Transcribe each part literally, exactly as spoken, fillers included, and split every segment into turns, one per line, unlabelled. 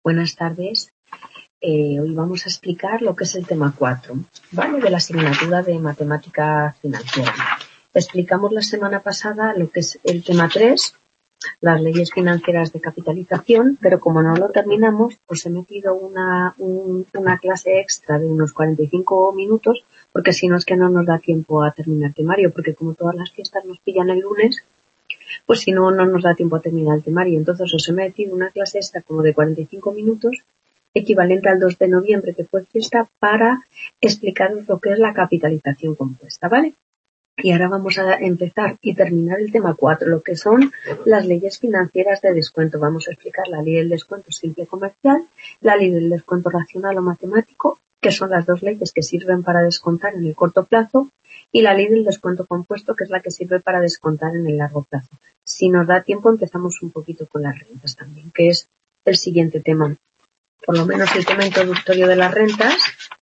Buenas tardes. Eh, hoy vamos a explicar lo que es el tema cuatro, ¿vale? De la asignatura de matemática financiera. Explicamos la semana pasada lo que es el tema tres, las leyes financieras de capitalización, pero como no lo terminamos, pues he metido una, un, una clase extra de unos cuarenta y cinco minutos, porque si no es que no nos da tiempo a terminar el temario, porque como todas las fiestas nos pillan el lunes, pues si no, no nos da tiempo a terminar el temario. Entonces os he metido una clase extra como de cuarenta y cinco minutos, equivalente al dos de noviembre, que fue fiesta, para explicaros lo que es la capitalización compuesta, ¿vale? Y ahora vamos a empezar y terminar el tema cuatro, lo que son las leyes financieras de descuento. Vamos a explicar la ley del descuento simple comercial, la ley del descuento racional o matemático, que son las dos leyes que sirven para descontar en el corto plazo, y la ley del descuento compuesto, que es la que sirve para descontar en el largo plazo. Si nos da tiempo, empezamos un poquito con las rentas también, que es el siguiente tema. Por lo menos el tema introductorio de las rentas,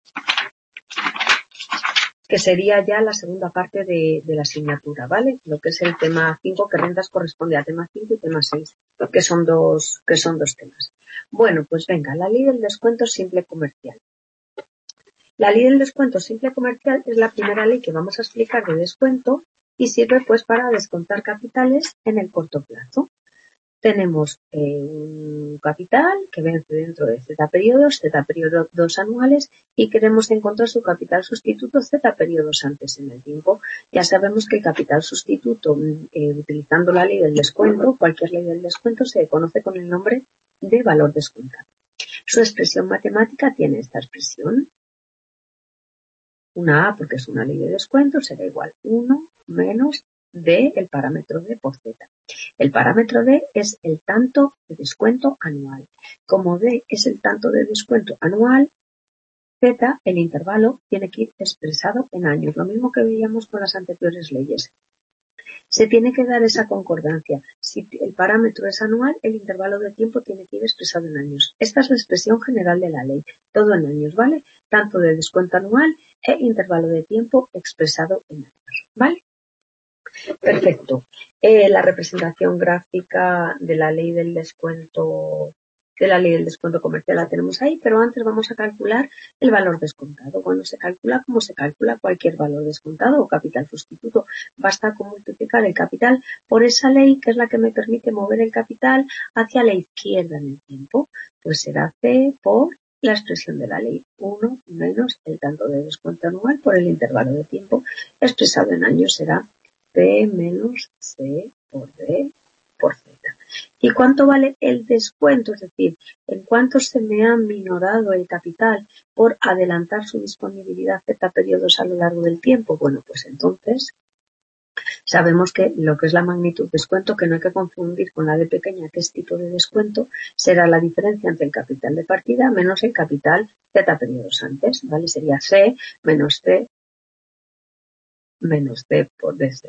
que sería ya la segunda parte de, de la asignatura, ¿vale? Lo que es el tema cinco, que rentas corresponde a tema cinco y tema seis, que son dos, que son dos temas. Bueno, pues venga, la ley del descuento simple comercial. La ley del descuento simple comercial es la primera ley que vamos a explicar de descuento y sirve pues para descontar capitales en el corto plazo. Tenemos eh, un capital que vence dentro de Z periodos, Z periodos anuales, y queremos encontrar su capital sustituto Z periodos antes en el tiempo. Ya sabemos que el capital sustituto, eh, utilizando la ley del descuento, cualquier ley del descuento, se conoce con el nombre de valor descontado. Su expresión matemática tiene esta expresión. Una A, porque es una ley de descuento, será igual uno menos D, el parámetro D por Z. El parámetro D es el tanto de descuento anual. Como D es el tanto de descuento anual, Z, el intervalo, tiene que ir expresado en años. Lo mismo que veíamos con las anteriores leyes. Se tiene que dar esa concordancia. Si el parámetro es anual, el intervalo de tiempo tiene que ir expresado en años. Esta es la expresión general de la ley. Todo en años, ¿vale? Tanto de descuento anual e intervalo de tiempo expresado en años, ¿vale? Perfecto. Eh, la representación gráfica de la ley del descuento de la ley del descuento comercial la tenemos ahí, pero antes vamos a calcular el valor descontado. Cuando se calcula, como se calcula cualquier valor descontado o capital sustituto, basta con multiplicar el capital por esa ley, que es la que me permite mover el capital hacia la izquierda en el tiempo. Pues será C por la expresión de la ley, uno menos el tanto de descuento anual por el intervalo de tiempo expresado en años, será P menos C por D por Z. ¿Y cuánto vale el descuento? Es decir, ¿en cuánto se me ha minorado el capital por adelantar su disponibilidad Z periodos a lo largo del tiempo? Bueno, pues entonces sabemos que lo que es la magnitud de descuento, que no hay que confundir con la D pequeña, que es tipo de descuento, será la diferencia entre el capital de partida menos el capital Z periodos antes, ¿vale? Sería C menos C menos D por dz.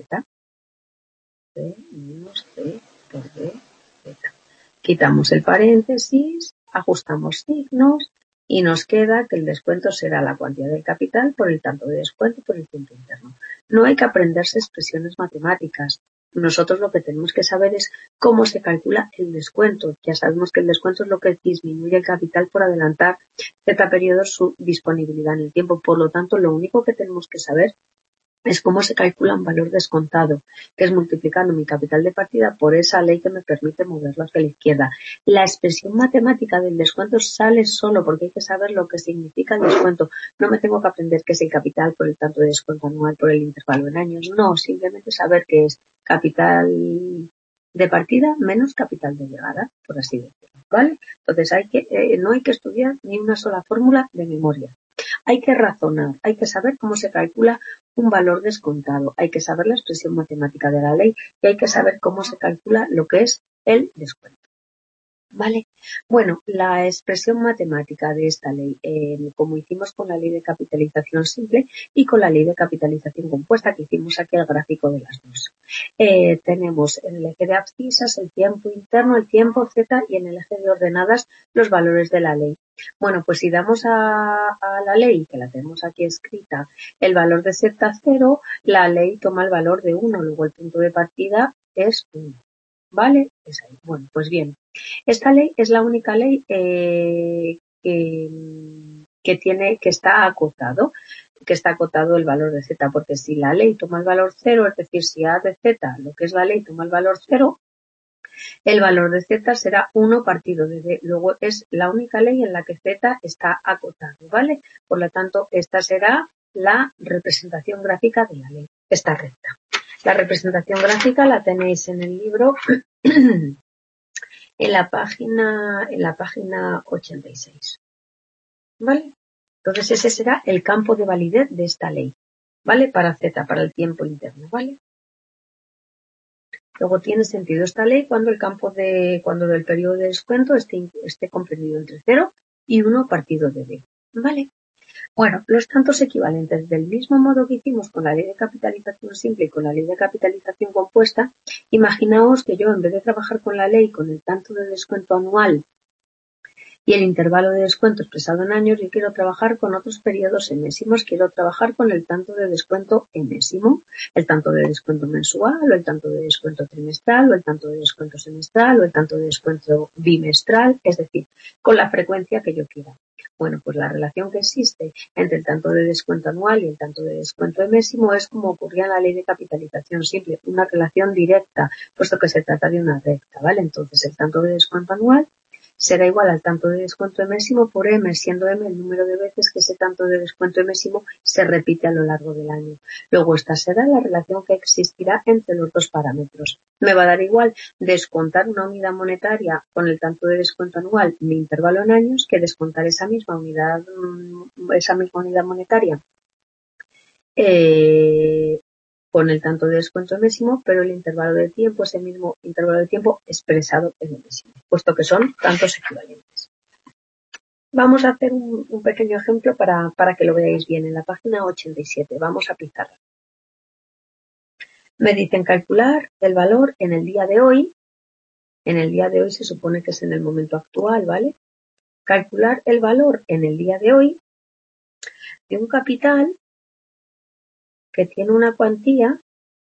C menos D por dz. Quitamos el paréntesis, ajustamos signos y nos queda que el descuento será la cuantía del capital por el tanto de descuento por el tiempo interno. No hay que aprenderse expresiones matemáticas. Nosotros lo que tenemos que saber es cómo se calcula el descuento. Ya sabemos que el descuento es lo que disminuye el capital por adelantar Z periodos su disponibilidad en el tiempo. Por lo tanto, lo único que tenemos que saber es cómo se calcula un valor descontado, que es multiplicando mi capital de partida por esa ley que me permite moverlo hacia la izquierda. La expresión matemática del descuento sale solo porque hay que saber lo que significa el descuento. No me tengo que aprender qué es el capital por el tanto de descuento anual por el intervalo en años. No, simplemente saber qué es capital de partida menos capital de llegada, por así decirlo, ¿vale? Entonces hay que, eh, no hay que estudiar ni una sola fórmula de memoria. Hay que razonar, hay que saber cómo se calcula un valor descontado, hay que saber la expresión matemática de la ley y hay que saber cómo se calcula lo que es el descuento. ¿Vale? Bueno, la expresión matemática de esta ley, eh, como hicimos con la ley de capitalización simple y con la ley de capitalización compuesta, que hicimos aquí el gráfico de las dos. Eh, tenemos en el eje de abscisas el tiempo interno, el tiempo Z, y en el eje de ordenadas los valores de la ley. Bueno, pues si damos a, a la ley, que la tenemos aquí escrita, el valor de Z cero, la ley toma el valor de uno, luego el punto de partida es uno. ¿vale? Es ahí. Bueno, pues bien, esta ley es la única ley eh, que, que tiene, que está acotado, que está acotado el valor de z, porque si la ley toma el valor cero, es decir, si a de z, lo que es la ley, toma el valor cero, el valor de z será uno partido de d. Luego es la única ley en la que z está acotado, ¿vale? Por lo tanto, esta será la representación gráfica de la ley, esta recta. La representación gráfica la tenéis en el libro en la página en la página ochenta y seis, ¿vale? Entonces ese será el campo de validez de esta ley, ¿vale? Para z, para el tiempo interno, ¿vale? Luego tiene sentido esta ley cuando el campo de cuando el periodo de descuento esté, esté comprendido entre cero y uno partido de d, ¿vale? Bueno, los tantos equivalentes, del mismo modo que hicimos con la ley de capitalización simple y con la ley de capitalización compuesta, imaginaos que yo, en vez de trabajar con la ley con el tanto de descuento anual y el intervalo de descuento expresado en años, yo quiero trabajar con otros periodos enésimos, quiero trabajar con el tanto de descuento enésimo, el tanto de descuento mensual, o el tanto de descuento trimestral, o el tanto de descuento semestral, o el tanto de descuento bimestral, es decir, con la frecuencia que yo quiera. Bueno, pues la relación que existe entre el tanto de descuento anual y el tanto de descuento enésimo es como ocurría en la ley de capitalización simple, una relación directa, puesto que se trata de una recta, ¿vale? Entonces el tanto de descuento anual será igual al tanto de descuento enésimo por m, siendo m el número de veces que ese tanto de descuento enésimo se repite a lo largo del año. Luego esta será la relación que existirá entre los dos parámetros. Me va a dar igual descontar una unidad monetaria con el tanto de descuento anual, mi intervalo en años, que descontar esa misma unidad, esa misma unidad monetaria eh, con el tanto de descuento enésimo, pero el intervalo de tiempo es el mismo intervalo de tiempo expresado en enésimo, puesto que son tantos equivalentes. Vamos a hacer un, un pequeño ejemplo para, para que lo veáis bien. En la página ochenta y siete vamos a pizarra. Me dicen calcular el valor en el día de hoy. En el día de hoy se supone que es en el momento actual, ¿vale? Calcular el valor en el día de hoy de un capital que tiene una cuantía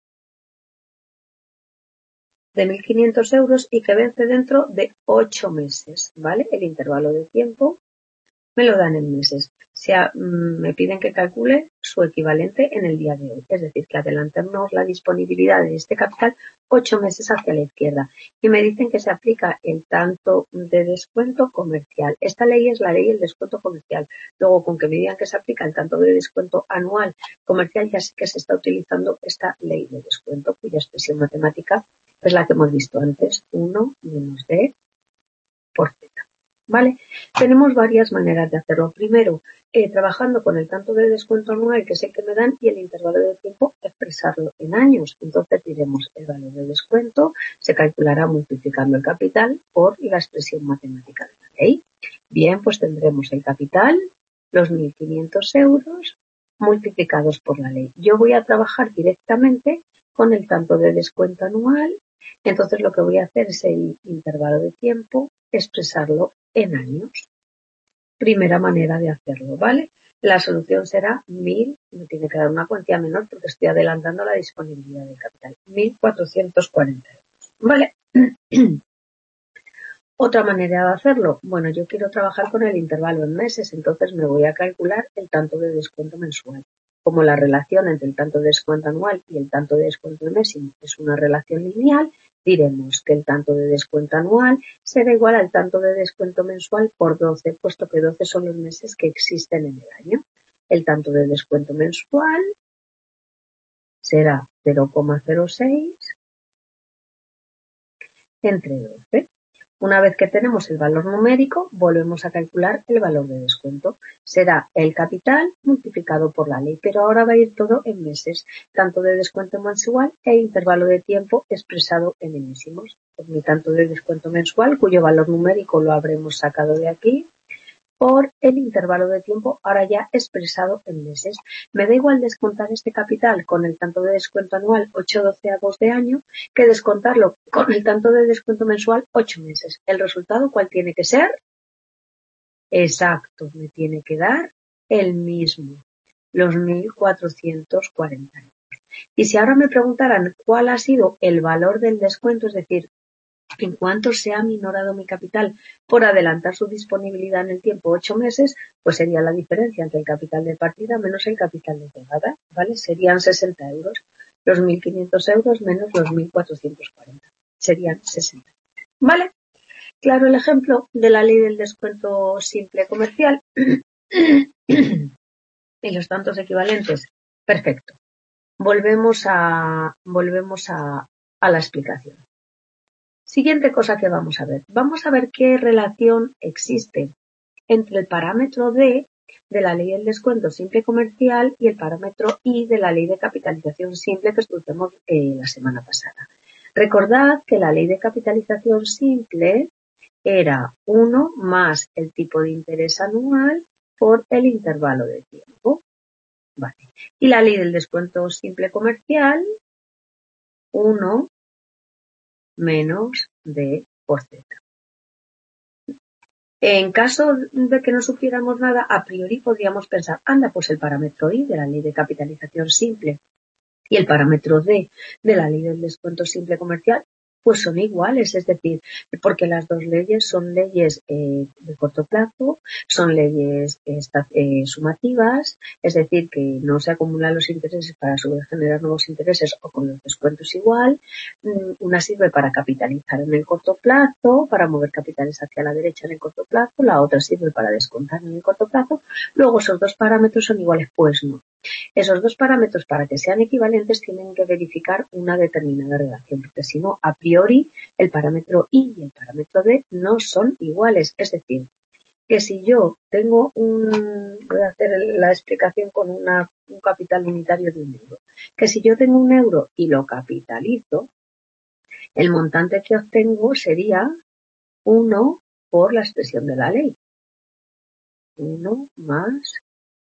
de mil quinientos euros y que vence dentro de ocho meses, ¿vale? El intervalo de tiempo me lo dan en meses. O sea, me piden que calcule su equivalente en el día de hoy. Es decir, que adelantemos la disponibilidad de este capital ocho meses hacia la izquierda. Y me dicen que se aplica el tanto de descuento comercial. Esta ley es la ley del descuento comercial. Luego, con que me digan que se aplica el tanto de descuento anual comercial, ya sé que se está utilizando esta ley de descuento, cuya expresión matemática es la que hemos visto antes, uno menos d por z. ¿Vale? Tenemos varias maneras de hacerlo. Primero, eh, trabajando con el tanto de descuento anual, que es el que me dan, y el intervalo de tiempo, expresarlo en años. Entonces diremos el valor de descuento se calculará multiplicando el capital por la expresión matemática de la ley. Bien, pues tendremos el capital, los mil quinientos euros, multiplicados por la ley. Yo voy a trabajar directamente con el tanto de descuento anual. Entonces lo que voy a hacer es el intervalo de tiempo, expresarlo en años. Primera manera de hacerlo, ¿vale? La solución será mil, me tiene que dar una cuantía menor porque estoy adelantando la disponibilidad del capital, mil cuatrocientos cuarenta euros, ¿vale? Otra manera de hacerlo, bueno, yo quiero trabajar con el intervalo en meses, entonces me voy a calcular el tanto de descuento mensual. Como la relación entre el tanto de descuento anual y el tanto de descuento enésimo es una relación lineal, diremos que el tanto de descuento anual será igual al tanto de descuento mensual por doce, puesto que doce son los meses que existen en el año. El tanto de descuento mensual será cero coma cero seis entre doce. Una vez que tenemos el valor numérico, volvemos a calcular el valor de descuento. Será el capital multiplicado por la ley, pero ahora va a ir todo en meses, tanto de descuento mensual e intervalo de tiempo expresado en enésimos. Pues mi tanto de descuento mensual, cuyo valor numérico lo habremos sacado de aquí, por el intervalo de tiempo ahora ya expresado en meses. Me da igual descontar este capital con el tanto de descuento anual ocho doceavos de año que descontarlo con el tanto de descuento mensual ocho meses. ¿El resultado cuál tiene que ser? Exacto, me tiene que dar el mismo, los mil cuatrocientos cuarenta euros. Y si ahora me preguntaran cuál ha sido el valor del descuento, es decir, En cuanto se ha minorado mi capital por adelantar su disponibilidad en el tiempo ocho meses, pues sería la diferencia entre el capital de partida menos el capital de llegada, ¿vale? Serían sesenta euros. Los mil quinientos euros menos los mil cuatrocientos cuarenta. Serían sesenta. ¿Vale? Claro, el ejemplo de la ley del descuento simple comercial y los tantos equivalentes. Perfecto. Volvemos a, volvemos a, a la explicación. Siguiente cosa que vamos a ver. Vamos a ver qué relación existe entre el parámetro D de la ley del descuento simple comercial y el parámetro I de la ley de capitalización simple que estudiamos eh, la semana pasada. Recordad que la ley de capitalización simple era uno más el tipo de interés anual por el intervalo de tiempo. Vale. Y la ley del descuento simple comercial, uno menos D por Z. En caso de que no supiéramos nada, a priori podríamos pensar, anda, pues el parámetro I de la ley de capitalización simple y el parámetro D de la ley del descuento simple comercial pues son iguales, es decir, porque las dos leyes son leyes eh, de corto plazo, son leyes eh, eh, sumativas, es decir, que no se acumulan los intereses para a su vez generar nuevos intereses o con los descuentos igual. Una sirve para capitalizar en el corto plazo, para mover capitales hacia la derecha en el corto plazo, la otra sirve para descontar en el corto plazo. Luego esos dos parámetros son iguales, pues no. Esos dos parámetros, para que sean equivalentes, tienen que verificar una determinada relación, porque si no, a priori, el parámetro I y el parámetro D no son iguales. Es decir, que si yo tengo un... Voy a hacer la explicación con una, un capital unitario de un euro. Que si yo tengo un euro y lo capitalizo, el montante que obtengo sería uno por la expresión de la ley. uno más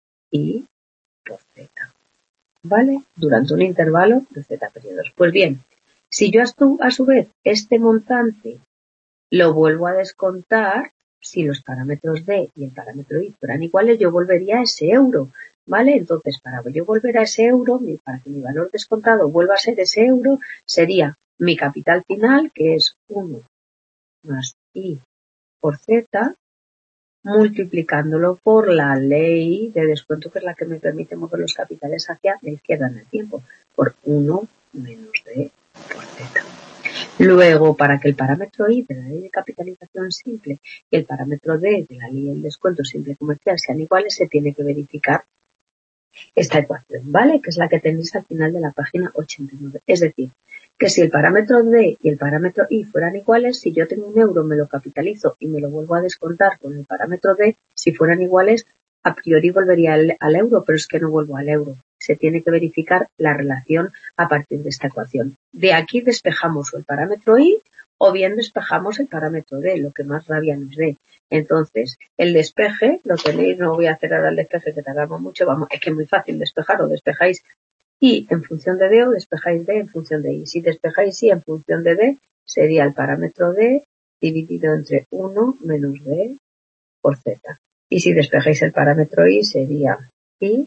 I por Z. ¿Vale? Durante un intervalo de Z periodos. Pues bien, si yo a su vez este montante lo vuelvo a descontar, si los parámetros D y el parámetro I fueran iguales, yo volvería a ese euro, ¿vale? Entonces, para yo volver a ese euro, para que mi valor descontado vuelva a ser ese euro, sería mi capital final, que es uno más I por Z, multiplicándolo por la ley de descuento, que es la que me permite mover los capitales hacia la izquierda en el tiempo, por uno menos D por Z. Luego, para que el parámetro I de la ley de capitalización simple y el parámetro D de la ley del descuento simple comercial sean iguales, se tiene que verificar esta ecuación, ¿vale? Que es la que tenéis al final de la página ochenta y nueve. Es decir, que si el parámetro D y el parámetro I fueran iguales, si yo tengo un euro, me lo capitalizo y me lo vuelvo a descontar con el parámetro D, si fueran iguales, a priori volvería al, al euro, pero es que no vuelvo al euro. Se tiene que verificar la relación a partir de esta ecuación. De aquí despejamos o el parámetro I o bien despejamos el parámetro D, lo que más rabia nos dé. Entonces, el despeje, lo tenéis, no voy a hacer ahora el despeje que tardamos mucho, vamos, es que es muy fácil despejar, o despejáis I en función de D o despejáis D en función de I. Si despejáis I en función de D, sería el parámetro D dividido entre uno menos D por Z. Y si despejáis el parámetro I, sería I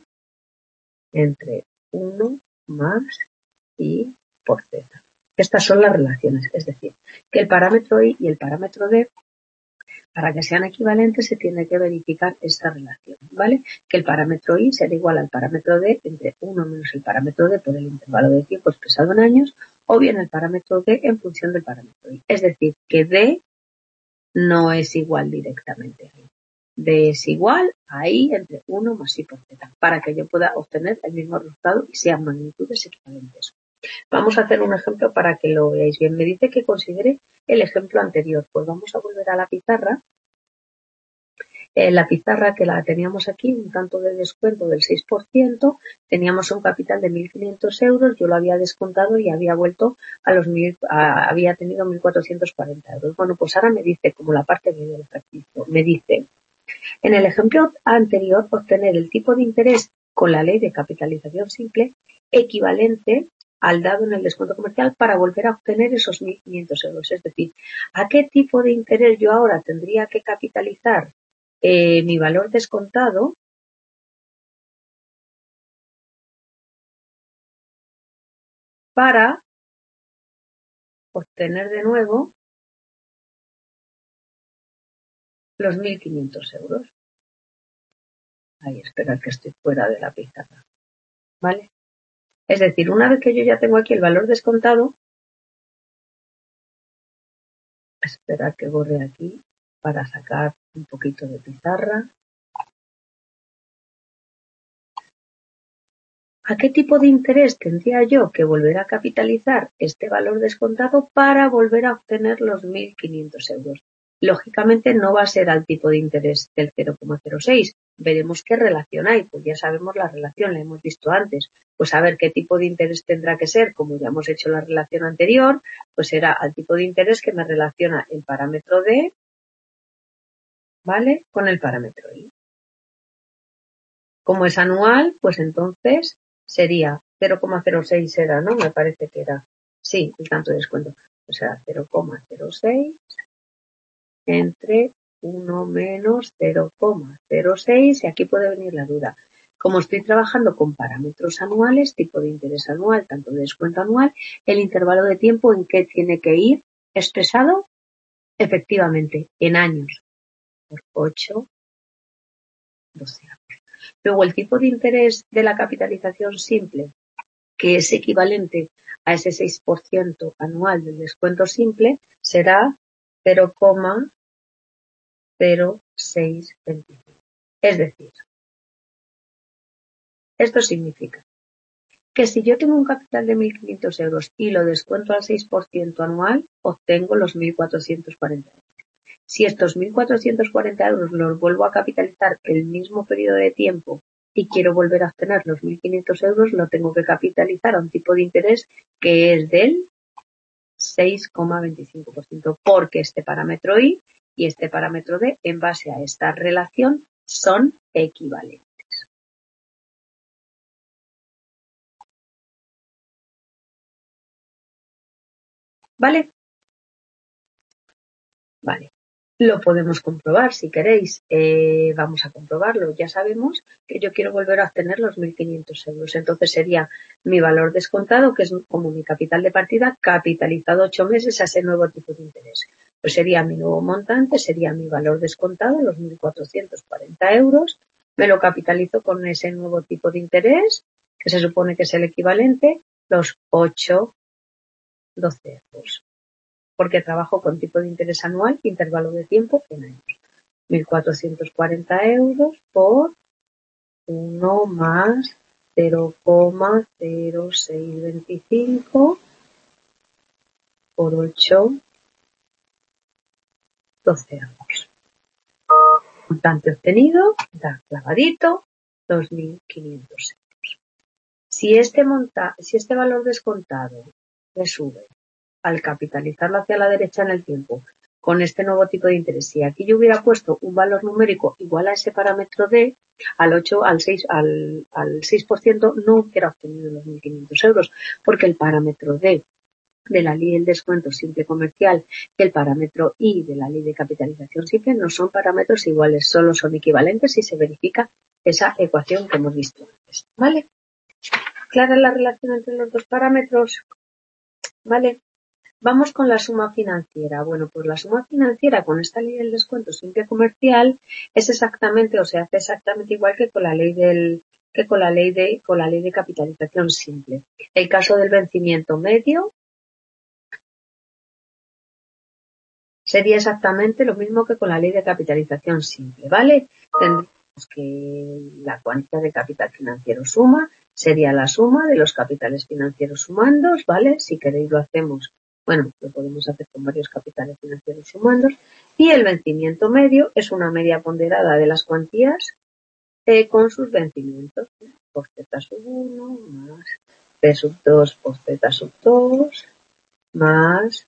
entre uno más I por Z. Estas son las relaciones, es decir, que el parámetro I y el parámetro D, para que sean equivalentes, se tiene que verificar esta relación, ¿vale? Que el parámetro I será igual al parámetro D entre uno menos el parámetro D por el intervalo de tiempo expresado en años, o bien el parámetro D en función del parámetro I. Es decir, que D no es igual directamente a I. D es igual a I entre uno más I por Z, para que yo pueda obtener el mismo resultado y sean magnitudes equivalentes. Vamos a hacer un ejemplo para que lo veáis bien. Me dice que considere el ejemplo anterior. Pues vamos a volver a la pizarra. En la pizarra, que la teníamos aquí, un tanto de descuento del seis por ciento, teníamos un capital de mil quinientos euros, yo lo había descontado y había vuelto a los mil, a, había tenido mil cuatrocientos cuarenta euros. Bueno, pues ahora me dice, como la parte B del ejercicio, me dice, en el ejemplo anterior, obtener el tipo de interés con la ley de capitalización simple equivalente al dado en el descuento comercial para volver a obtener esos mil quinientos euros. Es decir, ¿a qué tipo de interés yo ahora tendría que capitalizar eh, mi valor descontado para obtener de nuevo los mil quinientos euros. Ahí, espera que estoy fuera de la pizarra. ¿Vale? Es decir, una vez que yo ya tengo aquí el valor descontado, espera que borre aquí para sacar un poquito de pizarra. ¿A qué tipo de interés tendría yo que volver a capitalizar este valor descontado para volver a obtener los mil quinientos euros? Lógicamente no va a ser al tipo de interés del cero coma cero seis. Veremos qué relación hay, pues ya sabemos la relación, la hemos visto antes. Pues a ver qué tipo de interés tendrá que ser, como ya hemos hecho la relación anterior, pues será al tipo de interés que me relaciona el parámetro D, ¿vale? Con el parámetro I. Como es anual, pues entonces sería cero coma cero seis era, ¿no? Me parece que era. Sí, el tanto de descuento. O sea, cero coma cero seis entre uno menos cero coma cero seis y aquí puede venir la duda. Como estoy trabajando con parámetros anuales, tipo de interés anual, tanto de descuento anual, el intervalo de tiempo en que tiene que ir expresado efectivamente en años por ocho, doce años. Luego, el tipo de interés de la capitalización simple, que es equivalente a ese seis por ciento anual del descuento simple, será cero coma cero seis veinticinco. Es decir, esto significa que si yo tengo un capital de mil quinientos euros y lo descuento al seis por ciento anual, obtengo los mil cuatrocientos cuarenta euros. Si estos mil cuatrocientos cuarenta euros los vuelvo a capitalizar el mismo periodo de tiempo y quiero volver a obtener los mil quinientos euros, lo tengo que capitalizar a un tipo de interés que es del seis coma veinticinco por ciento, porque este parámetro I y este parámetro D, en base a esta relación, son equivalentes. ¿Vale? Vale. Lo podemos comprobar si queréis. Eh, vamos a comprobarlo. Ya sabemos que yo quiero volver a obtener los mil quinientos euros. Entonces sería mi valor descontado, que es como mi capital de partida, capitalizado ocho meses a ese nuevo tipo de interés. Pues sería mi nuevo montante, sería mi valor descontado, los mil cuatrocientos cuarenta euros. Me lo capitalizo con ese nuevo tipo de interés, que se supone que es el equivalente, los ocho, doce euros. Porque trabajo con tipo de interés anual, intervalo de tiempo en años. mil cuatrocientos cuarenta euros por uno más cero coma cero seis veinticinco por ocho, doce euros. Montante obtenido, da clavadito, dos mil quinientos euros. Si este, monta, si este valor descontado me sube al capitalizarlo hacia la derecha en el tiempo con este nuevo tipo de interés, si aquí yo hubiera puesto un valor numérico igual a ese parámetro D, al ocho, al seis, al, al seis por ciento no hubiera obtenido los mil quinientos euros, porque el parámetro D de la ley del descuento simple comercial y el parámetro I de la ley de capitalización simple no son parámetros iguales, solo son equivalentes si se verifica esa ecuación que hemos visto antes. ¿Vale? ¿Clara la relación entre los dos parámetros? ¿Vale? Vamos con la suma financiera. Bueno, pues la suma financiera con esta ley del descuento simple comercial es exactamente, o se hace exactamente igual que con la ley del que con la ley de con la ley de capitalización simple. El caso del vencimiento medio sería exactamente lo mismo que con la ley de capitalización simple, ¿vale? Tendríamos que la cuantía de capital financiero suma sería la suma de los capitales financieros sumandos, ¿vale? Si queréis lo hacemos. Bueno, lo podemos hacer con varios capitales financieros sumandos. Y el vencimiento medio es una media ponderada de las cuantías eh, con sus vencimientos. Por Z sub uno más P sub dos por Z sub dos más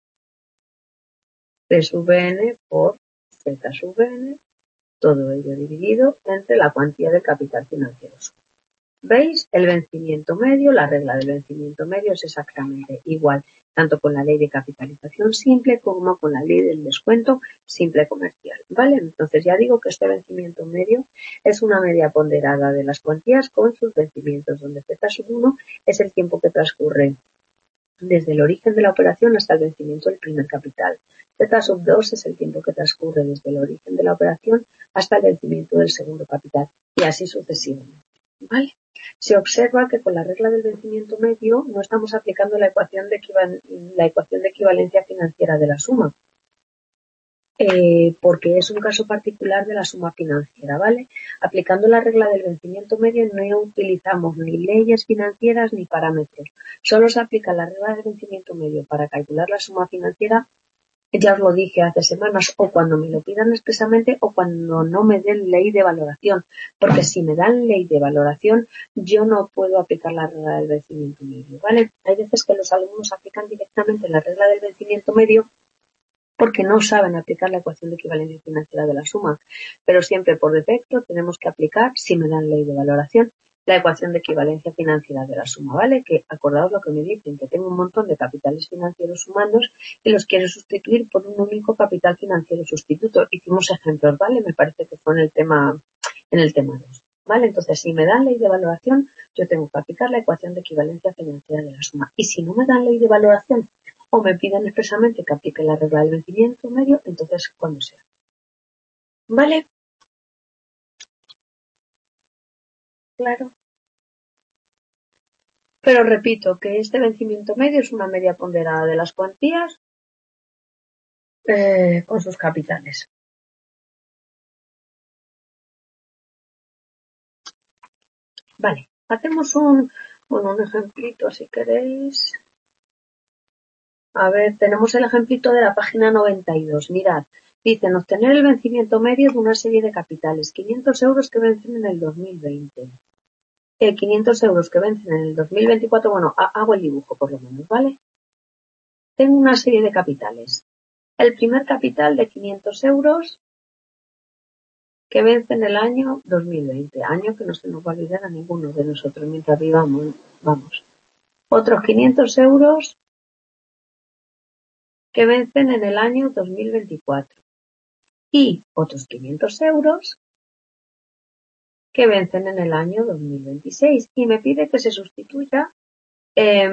P sub n por Z sub n, todo ello dividido entre la cuantía del capital financiero. ¿Veis? El vencimiento medio, la regla del vencimiento medio es exactamente igual, tanto con la ley de capitalización simple como con la ley del descuento simple comercial, ¿vale? Entonces ya digo que este vencimiento medio es una media ponderada de las cuantías con sus vencimientos, donde Z sub uno es el tiempo que transcurre desde el origen de la operación hasta el vencimiento del primer capital. Z sub dos es el tiempo que transcurre desde el origen de la operación hasta el vencimiento del segundo capital, y así sucesivamente. ¿Vale? Se observa que con la regla del vencimiento medio no estamos aplicando la ecuación de, la ecuación de equivalencia financiera de la suma, eh, porque es un caso particular de la suma financiera, ¿vale? Aplicando la regla del vencimiento medio no utilizamos ni leyes financieras ni parámetros. Solo se aplica la regla del vencimiento medio para calcular la suma financiera. Ya os lo dije hace semanas, o cuando me lo pidan expresamente o cuando no me den ley de valoración, porque si me dan ley de valoración yo no puedo aplicar la regla del vencimiento medio, ¿vale? Hay veces que los alumnos aplican directamente la regla del vencimiento medio porque no saben aplicar la ecuación de equivalencia financiera de la suma, pero siempre por defecto tenemos que aplicar, si me dan ley de valoración, la ecuación de equivalencia financiera de la suma, ¿vale? Que acordaos lo que me dicen, que tengo un montón de capitales financieros sumandos y los quiero sustituir por un único capital financiero sustituto. Hicimos ejemplos, ¿vale? Me parece que fue en el tema, en el tema dos, ¿vale? Entonces, si me dan ley de valoración, yo tengo que aplicar la ecuación de equivalencia financiera de la suma. Y si no me dan ley de valoración o me piden expresamente que aplique la regla del vencimiento medio, entonces cuando sea. ¿Vale? Claro. Pero repito que este vencimiento medio es una media ponderada de las cuantías eh, con sus capitales. Vale, hacemos un, bueno, un ejemplito si queréis. A ver, tenemos el ejemplito de la página noventa y dos. Mirad, dicen obtener el vencimiento medio de una serie de capitales. quinientos euros que vencen en el dos mil veinte. Eh, quinientos euros que vencen en el dos mil veinticuatro. Bueno, hago el dibujo por lo menos, ¿vale? Tengo una serie de capitales. El primer capital de quinientos euros que vence en el año dos mil veinte. Año que no se nos va a olvidar a ninguno de nosotros mientras vivamos. Vamos. Otros quinientos euros que vencen en el año dos mil veinticuatro y otros quinientos euros que vencen en el año dos mil veintiséis y me pide que se sustituya eh,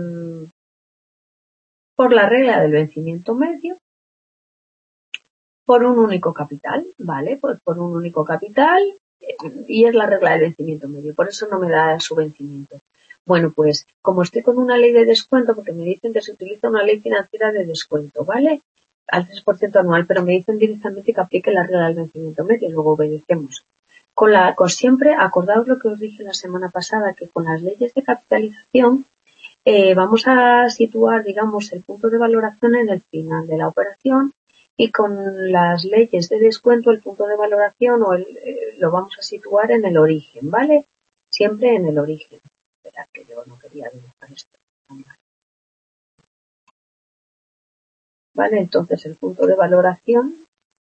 por la regla del vencimiento medio por un único capital, ¿vale? Pues por un único capital eh, y es la regla del vencimiento medio, por eso no me da su vencimiento. Bueno, pues como estoy con una ley de descuento, porque me dicen que se utiliza una ley financiera de descuento, ¿vale? Al tres por ciento anual, pero me dicen directamente que aplique la regla del vencimiento medio, luego obedecemos. Con, la, con siempre, acordaos lo que os dije la semana pasada, que con las leyes de capitalización eh, vamos a situar, digamos, el punto de valoración en el final de la operación y con las leyes de descuento el punto de valoración o el, eh, lo vamos a situar en el origen, ¿vale? Siempre en el origen. Esperad que yo no quería dibujar esto. ¿Vale? Entonces el punto de valoración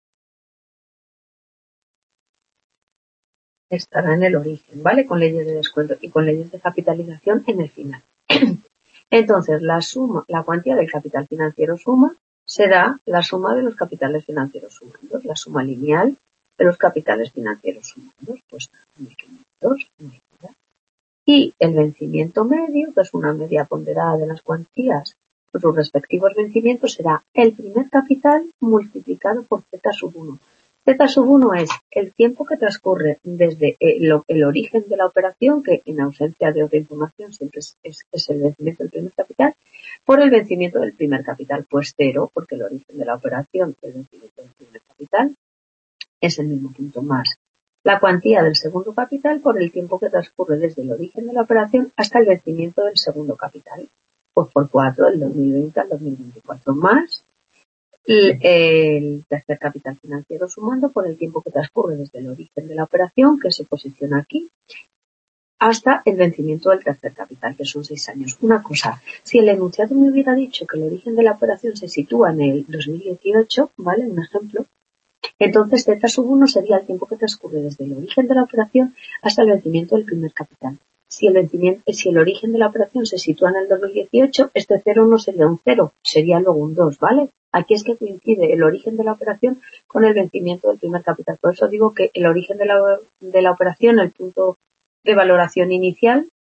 estará en el origen, ¿vale? Con leyes de descuento y con leyes de capitalización en el final. Entonces la suma, la cuantía del capital financiero suma será la suma de los capitales financieros sumandos, la suma lineal de los capitales financieros sumandos, pues mil quinientos, y el vencimiento medio, que es una media ponderada de las cuantías por sus respectivos vencimientos, será el primer capital multiplicado por Z sub uno. Z sub uno es el tiempo que transcurre desde el, el origen de la operación, que en ausencia de otra información siempre es, es, es el vencimiento del primer capital, por el vencimiento del primer capital, pues cero, porque el origen de la operación, el vencimiento del primer capital, es el mismo punto más la cuantía del segundo capital por el tiempo que transcurre desde el origen de la operación hasta el vencimiento del segundo capital. Pues por cuatro, del dos mil veinte al dos mil veinticuatro, más el, el tercer capital financiero sumando por el tiempo que transcurre desde el origen de la operación, que se posiciona aquí, hasta el vencimiento del tercer capital, que son seis años. Una cosa, si el enunciado me hubiera dicho que el origen de la operación se sitúa en el dos mil dieciocho, ¿vale? Un ejemplo. Entonces, Z sub uno sería el tiempo que transcurre desde el origen de la operación hasta el vencimiento del primer capital. Si el, vencimiento, si el origen de la operación se sitúa en el dos mil dieciocho, este cero no sería un cero, sería luego un dos, ¿vale? Aquí es que coincide el origen de la operación con el vencimiento del primer capital. Por eso digo que el origen de la, de la operación, el punto de valoración inicial,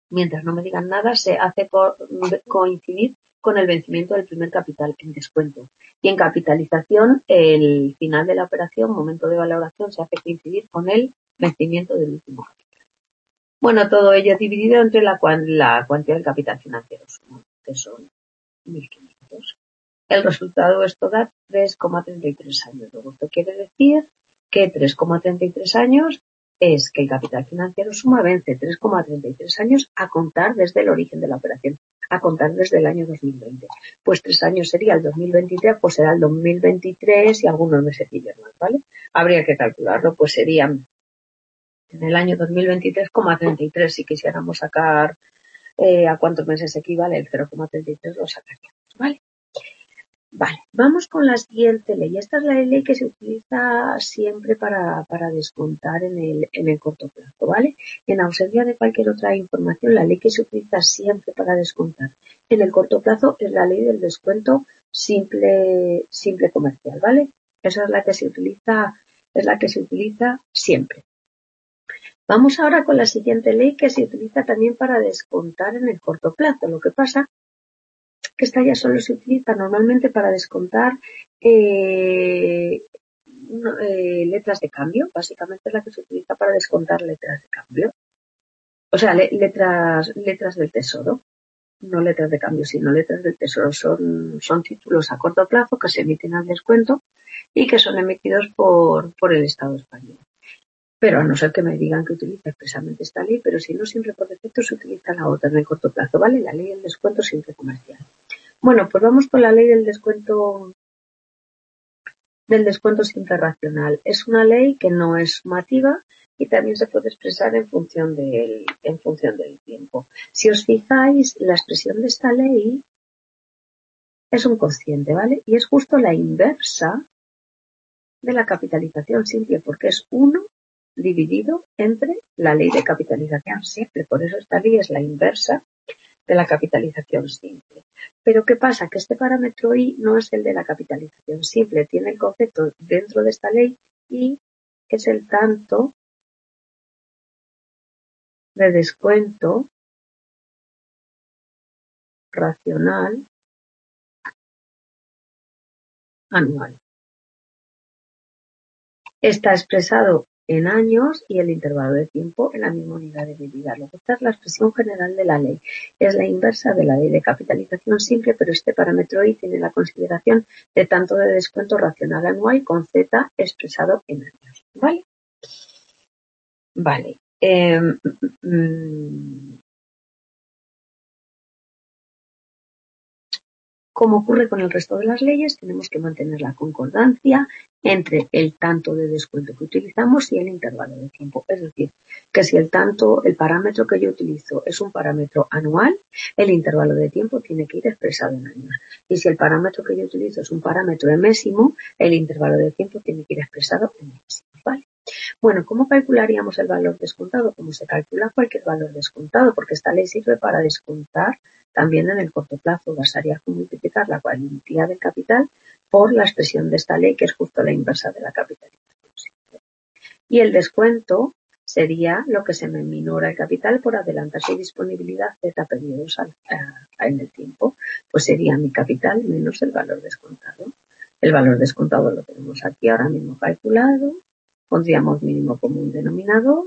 mientras no me digan nada, se hace por, coincidir con el vencimiento del primer capital en descuento. Y en capitalización, el final de la operación, momento de valoración, se hace coincidir con el vencimiento del último capital. Bueno, todo ello dividido entre la, la cuantía del capital financiero sumo, que son mil quinientos. El resultado esto da tres coma treinta y tres años. Luego esto quiere decir que tres coma treinta y tres años es que el capital financiero suma vence tres coma treinta y tres años a contar desde el origen de la operación, a contar desde el año dos mil veinte. Pues tres años sería el dos mil veintitrés, pues será el dos mil veintitrés y algunos meses más, ¿vale? Habría que calcularlo, pues serían en el año dos mil veintitrés coma treinta y tres si quisiéramos sacar eh, a cuántos meses equivale el cero coma treinta y tres lo sacaríamos, ¿vale? Vale, vamos con la siguiente ley. Esta es la ley que se utiliza siempre para, para descontar en el, en el corto plazo, ¿vale? En ausencia de cualquier otra información, la ley que se utiliza siempre para descontar en el corto plazo es la ley del descuento simple, simple comercial, ¿vale? Esa es la que se utiliza, es la que se utiliza siempre. Vamos ahora con la siguiente ley que se utiliza también para descontar en el corto plazo. Lo que pasa que esta ya solo se utiliza normalmente para descontar eh, eh, letras de cambio. Básicamente es la que se utiliza para descontar letras de cambio. O sea, le, letras, letras del tesoro. No letras de cambio, sino letras del tesoro. Son, son títulos a corto plazo que se emiten al descuento y que son emitidos por, por el Estado español. Pero a no ser que me digan que utiliza expresamente esta ley, pero si no, siempre por defecto se utiliza la otra en el corto plazo, ¿vale? La ley del descuento siempre comercial. Bueno, pues vamos con la ley del descuento del descuento simple racional. Es una ley que no es sumativa y también se puede expresar en función del, en función del tiempo. Si os fijáis, la expresión de esta ley es un cociente, ¿vale? Y es justo la inversa de la capitalización simple, porque es uno dividido entre la ley de capitalización simple. Por eso esta ley es la inversa de la capitalización simple. Pero ¿qué pasa? Que este parámetro I no es el de la capitalización simple, tiene el concepto dentro de esta ley y es el tanto de descuento racional anual. Está expresado en años y el intervalo de tiempo en la misma unidad de medida. Luego esta es la expresión general de la ley. Es la inversa de la ley de capitalización simple, pero este parámetro I tiene la consideración de tanto de descuento racional anual con Z expresado en años. ¿Vale? Vale. Eh, mm, Como ocurre con el resto de las leyes, tenemos que mantener la concordancia entre el tanto de descuento que utilizamos y el intervalo de tiempo. Es decir, que si el tanto, el parámetro que yo utilizo es un parámetro anual, el intervalo de tiempo tiene que ir expresado en años. Y si el parámetro que yo utilizo es un parámetro emésimo, el intervalo de tiempo tiene que ir expresado en milésimos, ¿vale? Bueno, ¿cómo calcularíamos el valor descontado? Como se calcula cualquier valor descontado, porque esta ley sirve para descontar también en el corto plazo. Bastaría con multiplicar la cuantía del capital por la expresión de esta ley, que es justo la inversa de la capitalización. Y el descuento sería lo que se me minora el capital por adelantar su disponibilidad Z periodos en el tiempo. Pues sería mi capital menos el valor descontado. El valor descontado lo tenemos aquí ahora mismo calculado. Pondríamos mínimo común denominador.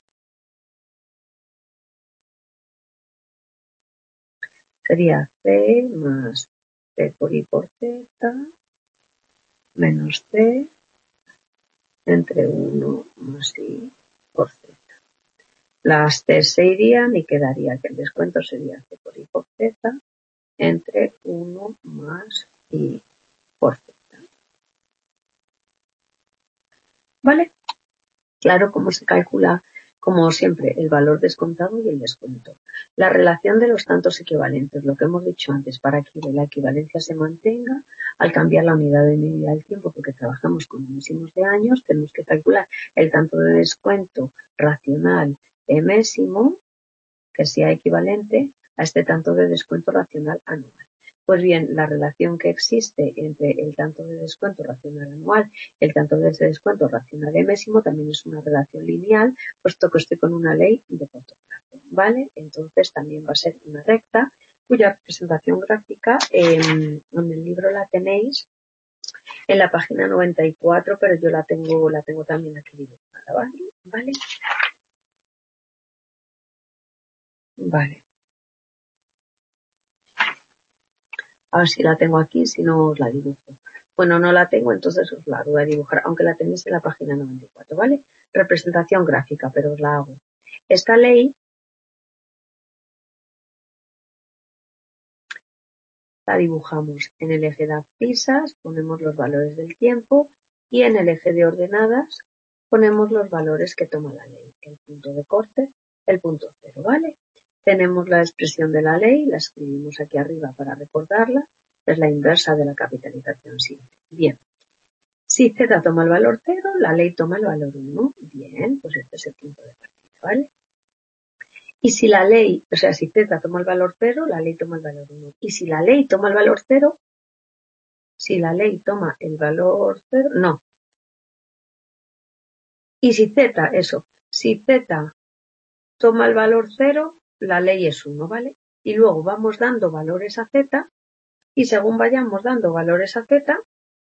Sería C más C por I por Z menos C entre uno más I por Z. Las C se irían y quedaría que el descuento sería C por I por Z entre uno más I por Z. ¿Vale? Claro, cómo se calcula, como siempre, el valor descontado y el descuento. La relación de los tantos equivalentes, lo que hemos dicho antes, para que la equivalencia se mantenga, al cambiar la unidad de medida del tiempo, porque trabajamos con milésimos de años, tenemos que calcular el tanto de descuento racional emésimo, que sea equivalente a este tanto de descuento racional anual. Pues bien, la relación que existe entre el tanto de descuento racional anual y el tanto de descuento racional enésimo también es una relación lineal, puesto que estoy con una ley de corto plazo, ¿vale? Entonces también va a ser una recta cuya representación gráfica eh, en el libro la tenéis en la página noventa y cuatro, pero yo la tengo, la tengo también aquí dibujada, ¿vale? ¿Vale? Vale. A ver si la tengo aquí, si no os la dibujo. Bueno, no la tengo, entonces os la voy a dibujar, aunque la tenéis en la página noventa y cuatro, ¿vale? Representación gráfica, pero os la hago. Esta ley la dibujamos en el eje de abscisas, ponemos los valores del tiempo y en el eje de ordenadas ponemos los valores que toma la ley, el punto de corte, el punto cero, ¿vale? Tenemos la expresión de la ley, la escribimos aquí arriba para recordarla, es la inversa de la capitalización simple. Bien, si Z toma el valor cero, la ley toma el valor uno. Bien, pues este es el punto de partida, ¿vale? Y si la ley, o sea, si Z toma el valor cero, la ley toma el valor uno. Y si la ley toma el valor cero, si la ley toma el valor cero, no. Y si Z, eso, si Z toma el valor cero, la ley es uno, ¿vale? Y luego vamos dando valores a Z y según vayamos dando valores a Z,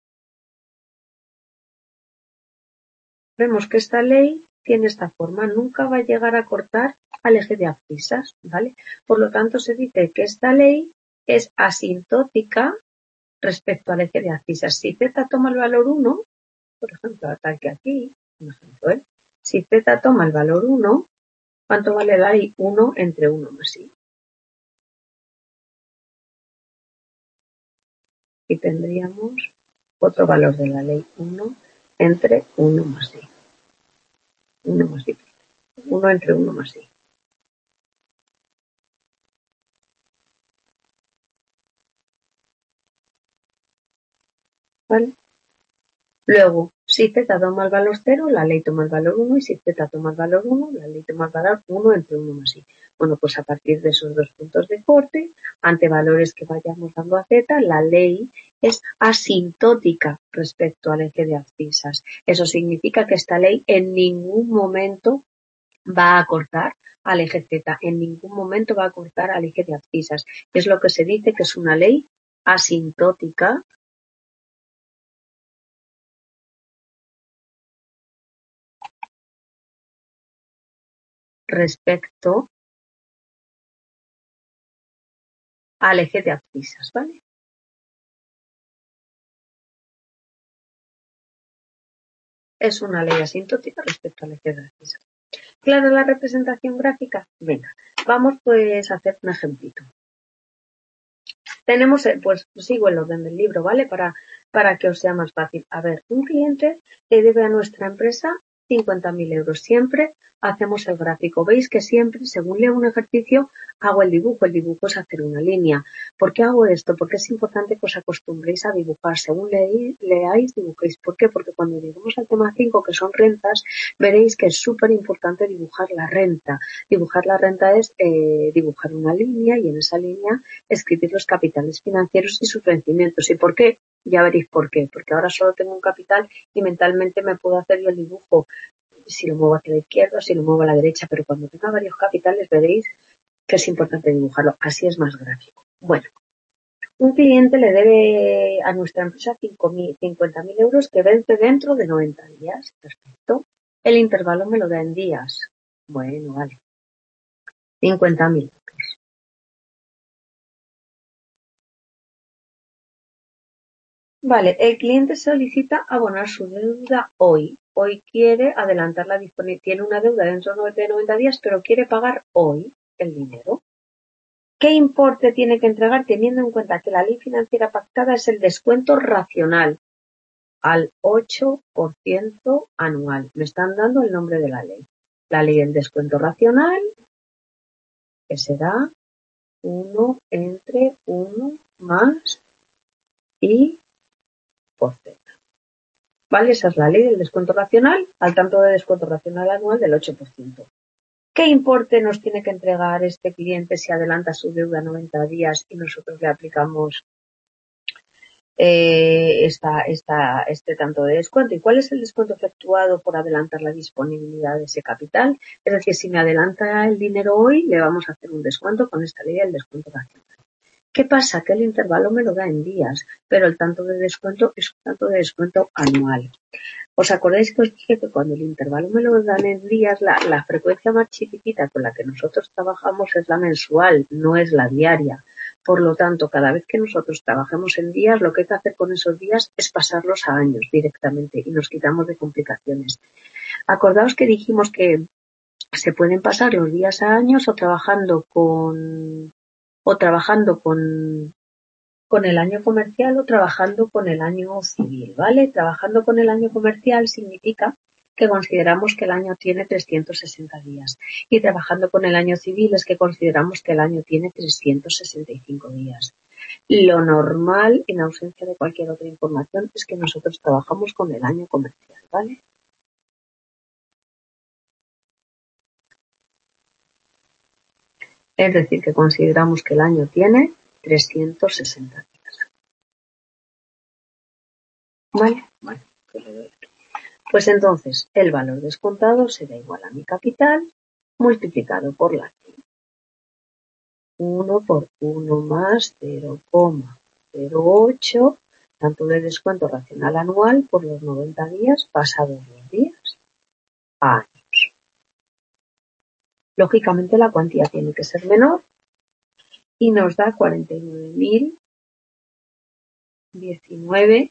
vemos que esta ley tiene esta forma, nunca va a llegar a cortar al eje de abscisas, ¿vale? Por lo tanto, se dice que esta ley es asintótica respecto al eje de abscisas. Si Z toma el valor uno, por ejemplo, tal que aquí, un ejemplo, ¿eh? Si Z toma el valor uno, ¿cuánto vale la ley? uno entre uno más i. Y tendríamos otro valor de la ley uno entre uno más i. uno más i. uno entre uno más i. ¿Vale? Luego, si Z toma el valor cero, la ley toma el valor uno, y si Z toma el valor uno, la ley toma el valor uno entre uno más i. Bueno, pues a partir de esos dos puntos de corte, ante valores que vayamos dando a Z, la ley es asintótica respecto al eje de abscisas. Eso significa que esta ley en ningún momento va a cortar al eje Z, en ningún momento va a cortar al eje de abscisas. Es lo que se dice que es una ley asintótica respecto al eje de abscisas, ¿vale? Es una ley asintótica respecto al eje de abscisas. ¿Clara la representación gráfica? Venga, vamos pues a hacer un ejemplito. Tenemos, pues sigo el orden del libro, ¿vale? Para, para que os sea más fácil. A ver, un cliente le debe a nuestra empresa cincuenta mil euros. Siempre hacemos el gráfico. Veis que siempre, según leo un ejercicio, hago el dibujo. El dibujo es hacer una línea. ¿Por qué hago esto? Porque es importante que os acostumbréis a dibujar. Según leí, leáis, dibujéis. ¿Por qué? Porque cuando lleguemos al tema cinco, que son rentas, veréis que es súper importante dibujar la renta. Dibujar la renta es eh, dibujar una línea y en esa línea escribir los capitales financieros y sus vencimientos. ¿Y por qué? Ya veréis por qué. Porque ahora solo tengo un capital y mentalmente me puedo hacer yo el dibujo si lo muevo hacia la izquierda, si lo muevo a la derecha, pero cuando tenga varios capitales veréis que es importante dibujarlo. Así es más gráfico. Bueno, un cliente le debe a nuestra empresa cincuenta mil euros que vence dentro de noventa días. Perfecto. El intervalo me lo da en días. Bueno, vale. cincuenta mil. Vale, el cliente solicita abonar su deuda hoy. Hoy quiere adelantar la disponibilidad. Tiene una deuda dentro de noventa días, pero quiere pagar hoy el dinero. ¿Qué importe tiene que entregar teniendo en cuenta que la ley financiera pactada es el descuento racional al ocho por ciento anual? Me están dando el nombre de la ley. La ley del descuento racional, que será uno entre uno más i por z. ¿Vale? Esa es la ley del descuento racional al tanto de descuento racional anual del ocho por ciento. ¿Qué importe nos tiene que entregar este cliente si adelanta su deuda noventa días y nosotros le aplicamos eh, esta, esta, este tanto de descuento? ¿Y cuál es el descuento efectuado por adelantar la disponibilidad de ese capital? Es decir, si me adelanta el dinero hoy, le vamos a hacer un descuento con esta ley del descuento racional. ¿Qué pasa? Que el intervalo me lo da en días, pero el tanto de descuento es un tanto de descuento anual. ¿Os acordáis que os dije que cuando el intervalo me lo dan en días, la, la frecuencia más chiquitita con la que nosotros trabajamos es la mensual, no es la diaria? Por lo tanto, cada vez que nosotros trabajemos en días, lo que hay que hacer con esos días es pasarlos a años directamente y nos quitamos de complicaciones. Acordaos que dijimos que se pueden pasar los días a años o trabajando con o trabajando con con el año comercial o trabajando con el año civil, ¿vale? Trabajando con el año comercial significa que consideramos que el año tiene trescientos sesenta días y trabajando con el año civil es que consideramos que el año tiene trescientos sesenta y cinco días. Lo normal, en ausencia de cualquier otra información, es que nosotros trabajamos con el año comercial, ¿vale? Es decir, que consideramos que el año tiene trescientos sesenta días. ¿Vale? Vale. Pues entonces el valor descontado será igual a mi capital multiplicado por la T. uno por uno más cero coma cero ocho, tanto de descuento racional anual por los noventa días pasados los días a años. Lógicamente la cuantía tiene que ser menor y nos da cuarenta y nueve mil diecinueve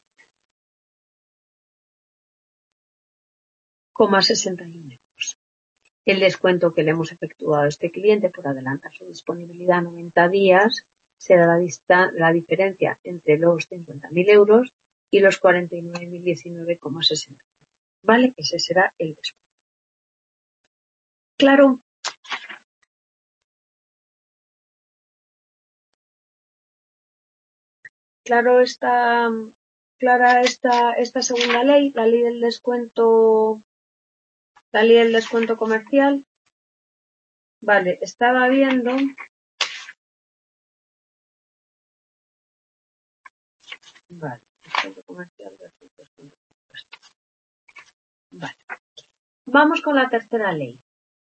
coma sesenta y uno euros. El descuento que le hemos efectuado a este cliente por adelantar su disponibilidad a noventa días será la, dista- la diferencia entre los cincuenta mil euros y los cuarenta y nueve mil diecinueve coma sesenta. ¿Vale? Ese será el descuento. Claro. Claro está, clara esta, esta segunda ley, la ley del descuento, la ley del descuento comercial. Vale, estaba viendo. Vale, descuento comercial versus descuento compuesto. Vale. Vamos con la tercera ley.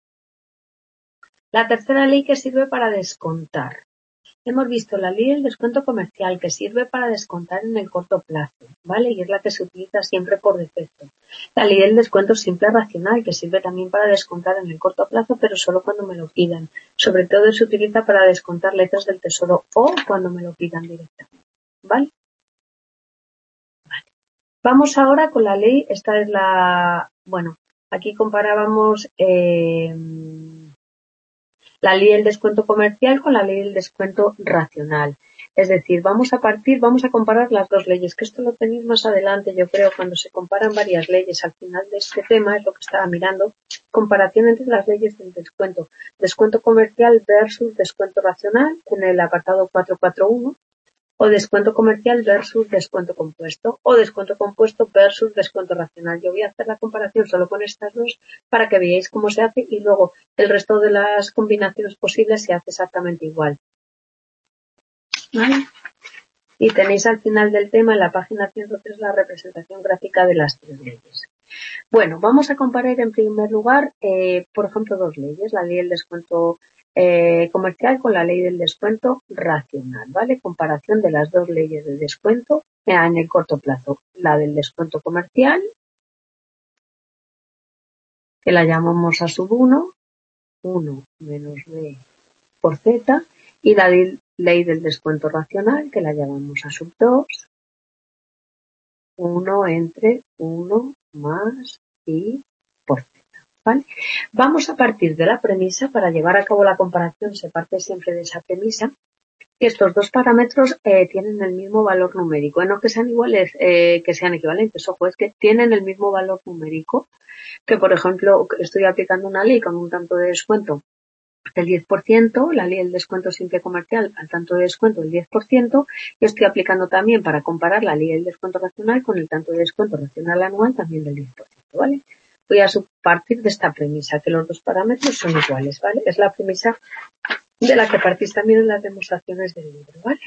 La tercera ley que sirve para descontar. Hemos visto la ley del descuento comercial que sirve para descontar en el corto plazo, ¿vale? Y es la que se utiliza siempre por defecto. La ley del descuento simple racional que sirve también para descontar en el corto plazo, pero solo cuando me lo pidan. Sobre todo se utiliza para descontar letras del tesoro o cuando me lo pidan directamente, ¿vale? Vale. Vamos ahora con la ley, esta es la, bueno, aquí comparábamos eh, la ley del descuento comercial con la ley del descuento racional. Es decir, vamos a partir, vamos a comparar las dos leyes, que esto lo tenéis más adelante, yo creo, cuando se comparan varias leyes. Al final de este tema es lo que estaba mirando, comparación entre las leyes del descuento. Descuento comercial versus descuento racional en el apartado cuatro cuatro uno, o descuento comercial versus descuento compuesto, o descuento compuesto versus descuento racional. Yo voy a hacer la comparación solo con estas dos para que veáis cómo se hace y luego el resto de las combinaciones posibles se hace exactamente igual. ¿Vale? Y tenéis al final del tema en la página ciento tres la representación gráfica de las tres leyes. Bueno, vamos a comparar en primer lugar, eh, por ejemplo, dos leyes, la ley del descuento eh, comercial con la ley del descuento racional, ¿vale? Comparación de las dos leyes de descuento eh, en el corto plazo. La del descuento comercial, que la llamamos A sub uno, uno menos B por Z, y la de, ley del descuento racional, que la llamamos A sub dos, uno entre uno más I por Z. ¿Vale? Vamos a partir de la premisa, para llevar a cabo la comparación se parte siempre de esa premisa, que estos dos parámetros eh, tienen el mismo valor numérico, no que sean iguales, eh, que sean equivalentes, ojo, es que tienen el mismo valor numérico, que por ejemplo estoy aplicando una ley con un tanto de descuento del diez por ciento, la ley del descuento simple comercial al tanto de descuento del diez por ciento, y estoy aplicando también para comparar la ley del descuento racional con el tanto de descuento racional anual también del diez por ciento, ¿vale? voy a partir de esta premisa, que los dos parámetros son iguales, ¿vale? Es la premisa de la que partís también en las demostraciones del libro, ¿vale?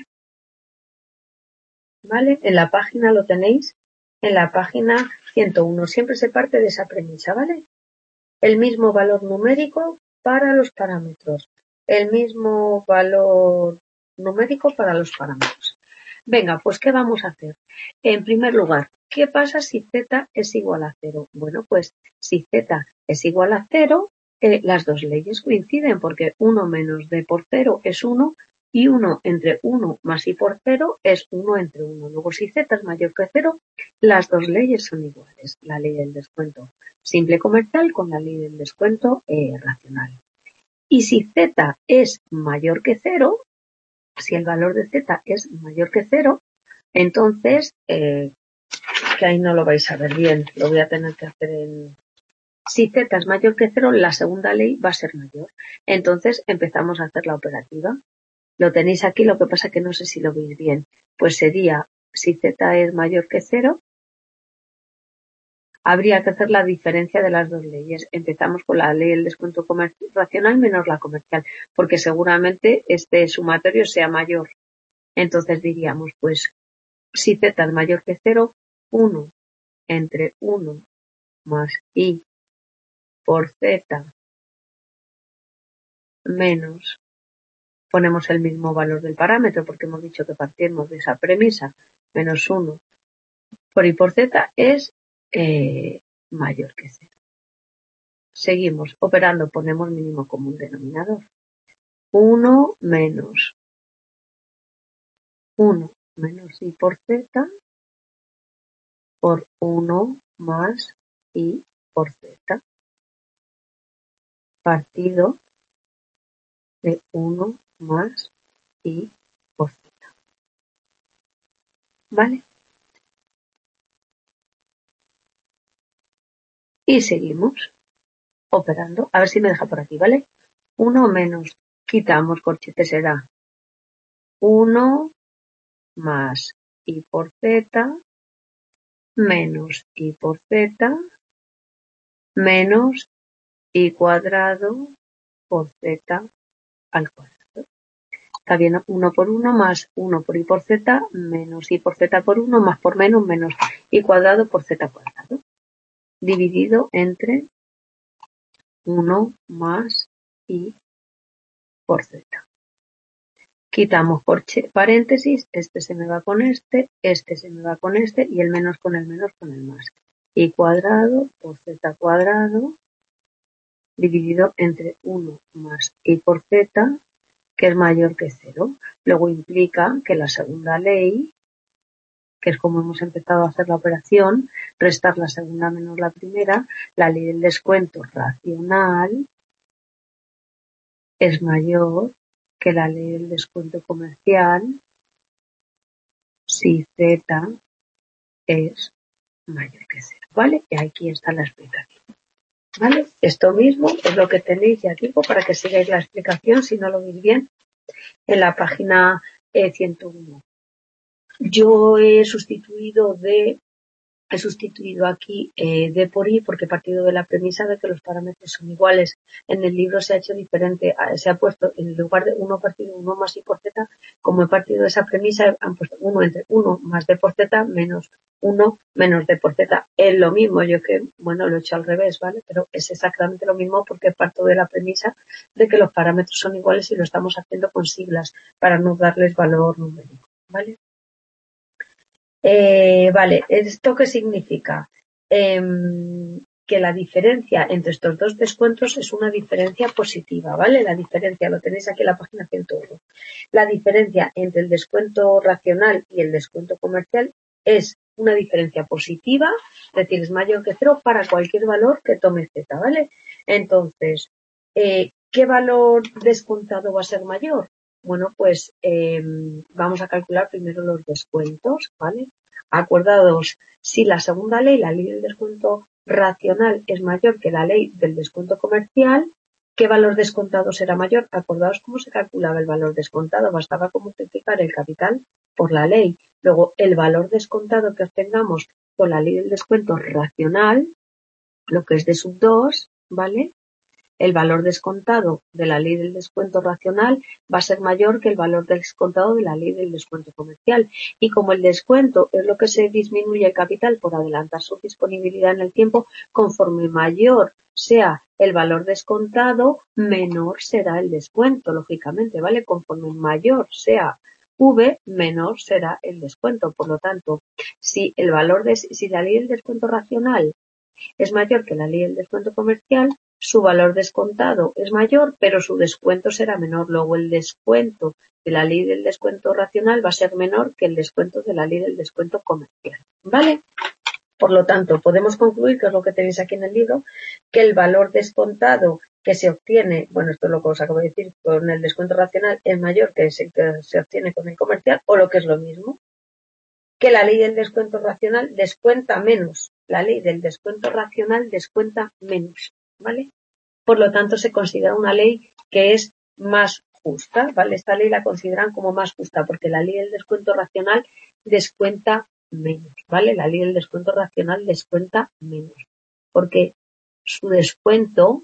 ¿Vale? En la página lo tenéis, en la página ciento uno. Siempre se parte de esa premisa, ¿vale? El mismo valor numérico para los parámetros. El mismo valor numérico para los parámetros. Venga, pues ¿qué vamos a hacer? En primer lugar, ¿qué pasa si z es igual a cero? Bueno, pues si z es igual a cero, eh, las dos leyes coinciden porque uno menos d por cero es uno y uno entre uno más i por cero es uno entre uno. Luego, si z es mayor que cero, las dos leyes son iguales. La ley del descuento simple comercial con la ley del descuento eh, racional. Y si z es mayor que cero, si el valor de z es mayor que cero, entonces, eh, que ahí no lo vais a ver bien, lo voy a tener que hacer en... Si z es mayor que cero, la segunda ley va a ser mayor. Entonces, empezamos a hacer la operativa. Lo tenéis aquí, lo que pasa que no sé si lo veis bien. Pues sería, si z es mayor que cero, habría que hacer la diferencia de las dos leyes. Empezamos con la ley del descuento racional menos la comercial, porque seguramente este sumatorio sea mayor. Entonces diríamos, pues, si z es mayor que cero, uno entre uno más i por z menos, ponemos el mismo valor del parámetro, porque hemos dicho que partimos de esa premisa, menos uno por i por z es eh, mayor que cero. Seguimos operando, ponemos mínimo común denominador. uno menos uno menos i por z por uno más i por z partido de uno más i por z. ¿Vale? Y seguimos operando. A ver si me deja por aquí, ¿vale? uno menos, quitamos corchete, será uno más i por z menos i por z menos i cuadrado por z al cuadrado. Está bien, uno por uno más uno por i por z menos i por z por uno más por menos menos i cuadrado por z cuadrado. Dividido entre uno más i por z. Quitamos por paréntesis, este se me va con este, este se me va con este y el menos con el menos con el más. I cuadrado por z cuadrado dividido entre uno más i por z, que es mayor que cero. Luego implica que la segunda ley, que es como hemos empezado a hacer la operación, restar la segunda menos la primera, la ley del descuento racional es mayor que la ley del descuento comercial si z es mayor que cero, ¿vale? Y aquí está la explicación, ¿vale? Esto mismo es lo que tenéis, ya digo, para que sigáis la explicación, si no lo veis bien, en la página eh, ciento uno. Yo he sustituido de He sustituido aquí eh, d por i porque he partido de la premisa de que los parámetros son iguales. En el libro se ha hecho diferente, se ha puesto en lugar de uno partido uno más i por z, como he partido de esa premisa, han puesto uno entre uno más d por z menos uno menos d por z. Es lo mismo, yo que, bueno, lo he hecho al revés, ¿vale? Pero es exactamente lo mismo porque parto de la premisa de que los parámetros son iguales y lo estamos haciendo con siglas para no darles valor numérico, ¿vale? Eh, vale, ¿esto qué significa? Eh, que la diferencia entre estos dos descuentos es una diferencia positiva, ¿vale? La diferencia, lo tenéis aquí en la página ciento uno. La diferencia entre el descuento racional y el descuento comercial es una diferencia positiva, es decir, es mayor que cero para cualquier valor que tome z, ¿vale? Entonces, eh, ¿qué valor descontado va a ser mayor? Bueno, pues eh, vamos a calcular primero los descuentos, ¿vale? Acordados, si la segunda ley, la ley del descuento racional, es mayor que la ley del descuento comercial, ¿qué valor descontado será mayor? Acordaos cómo se calculaba el valor descontado, bastaba con multiplicar el capital por la ley. Luego, el valor descontado que obtengamos con la ley del descuento racional lo que es D sub dos, ¿vale? El valor descontado de la ley del descuento racional va a ser mayor que el valor descontado de la ley del descuento comercial. Y como el descuento es lo que se disminuye el capital por adelantar su disponibilidad en el tiempo, conforme mayor sea el valor descontado, menor será el descuento, lógicamente, ¿vale? Conforme mayor sea V, menor será el descuento. Por lo tanto, si el valor de, si la ley del descuento racional es mayor que la ley del descuento comercial, su valor descontado es mayor, pero su descuento será menor. Luego, el descuento de la ley del descuento racional va a ser menor que el descuento de la ley del descuento comercial. ¿Vale? Por lo tanto, podemos concluir, que es lo que tenéis aquí en el libro, que el valor descontado que se obtiene, bueno, esto es lo que os acabo de decir, con el descuento racional es mayor que el que se obtiene con el comercial, o lo que es lo mismo, que la ley del descuento racional descuenta menos. La ley del descuento racional descuenta menos, ¿vale? Por lo tanto, se considera una ley que es más justa, ¿vale? Esta ley la consideran como más justa porque la ley del descuento racional descuenta menos, ¿vale? La ley del descuento racional descuenta menos porque su descuento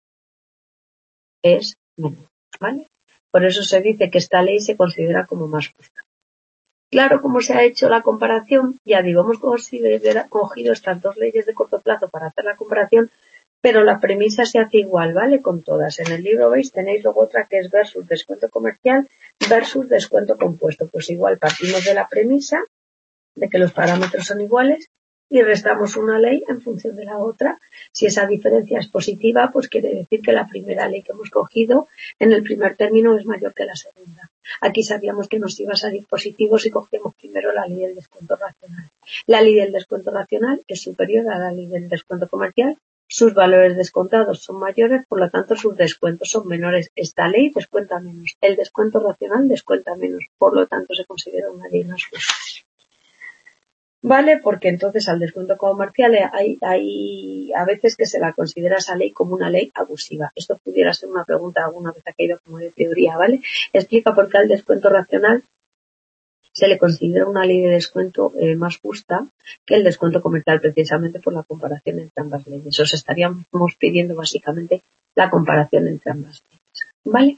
es menos, ¿vale? Por eso se dice que esta ley se considera como más justa. Claro, como se ha hecho la comparación, ya digo, hemos cogido estas dos leyes de corto plazo para hacer la comparación, pero la premisa se hace igual, ¿vale? Con todas. En el libro, veis, tenéis luego otra que es versus descuento comercial versus descuento compuesto. Pues igual partimos de la premisa de que los parámetros son iguales y restamos una ley en función de la otra. Si esa diferencia es positiva, pues quiere decir que la primera ley que hemos cogido en el primer término es mayor que la segunda. Aquí sabíamos que nos iba a salir positivo si cogíamos primero la ley del descuento racional. La ley del descuento racional es superior a la ley del descuento comercial. Sus valores descontados son mayores, por lo tanto sus descuentos son menores. Esta ley descuenta menos. El descuento racional descuenta menos, por lo tanto se considera una ley más justa. ¿Vale? Porque entonces al descuento comercial hay, hay a veces que se la considera esa ley como una ley abusiva. Esto pudiera ser una pregunta alguna vez ha caído como de teoría, ¿vale? Explica por qué al descuento racional se le considera una ley de descuento eh, más justa que el descuento comercial, precisamente por la comparación entre ambas leyes. Os estaríamos pidiendo básicamente la comparación entre ambas leyes. ¿Vale?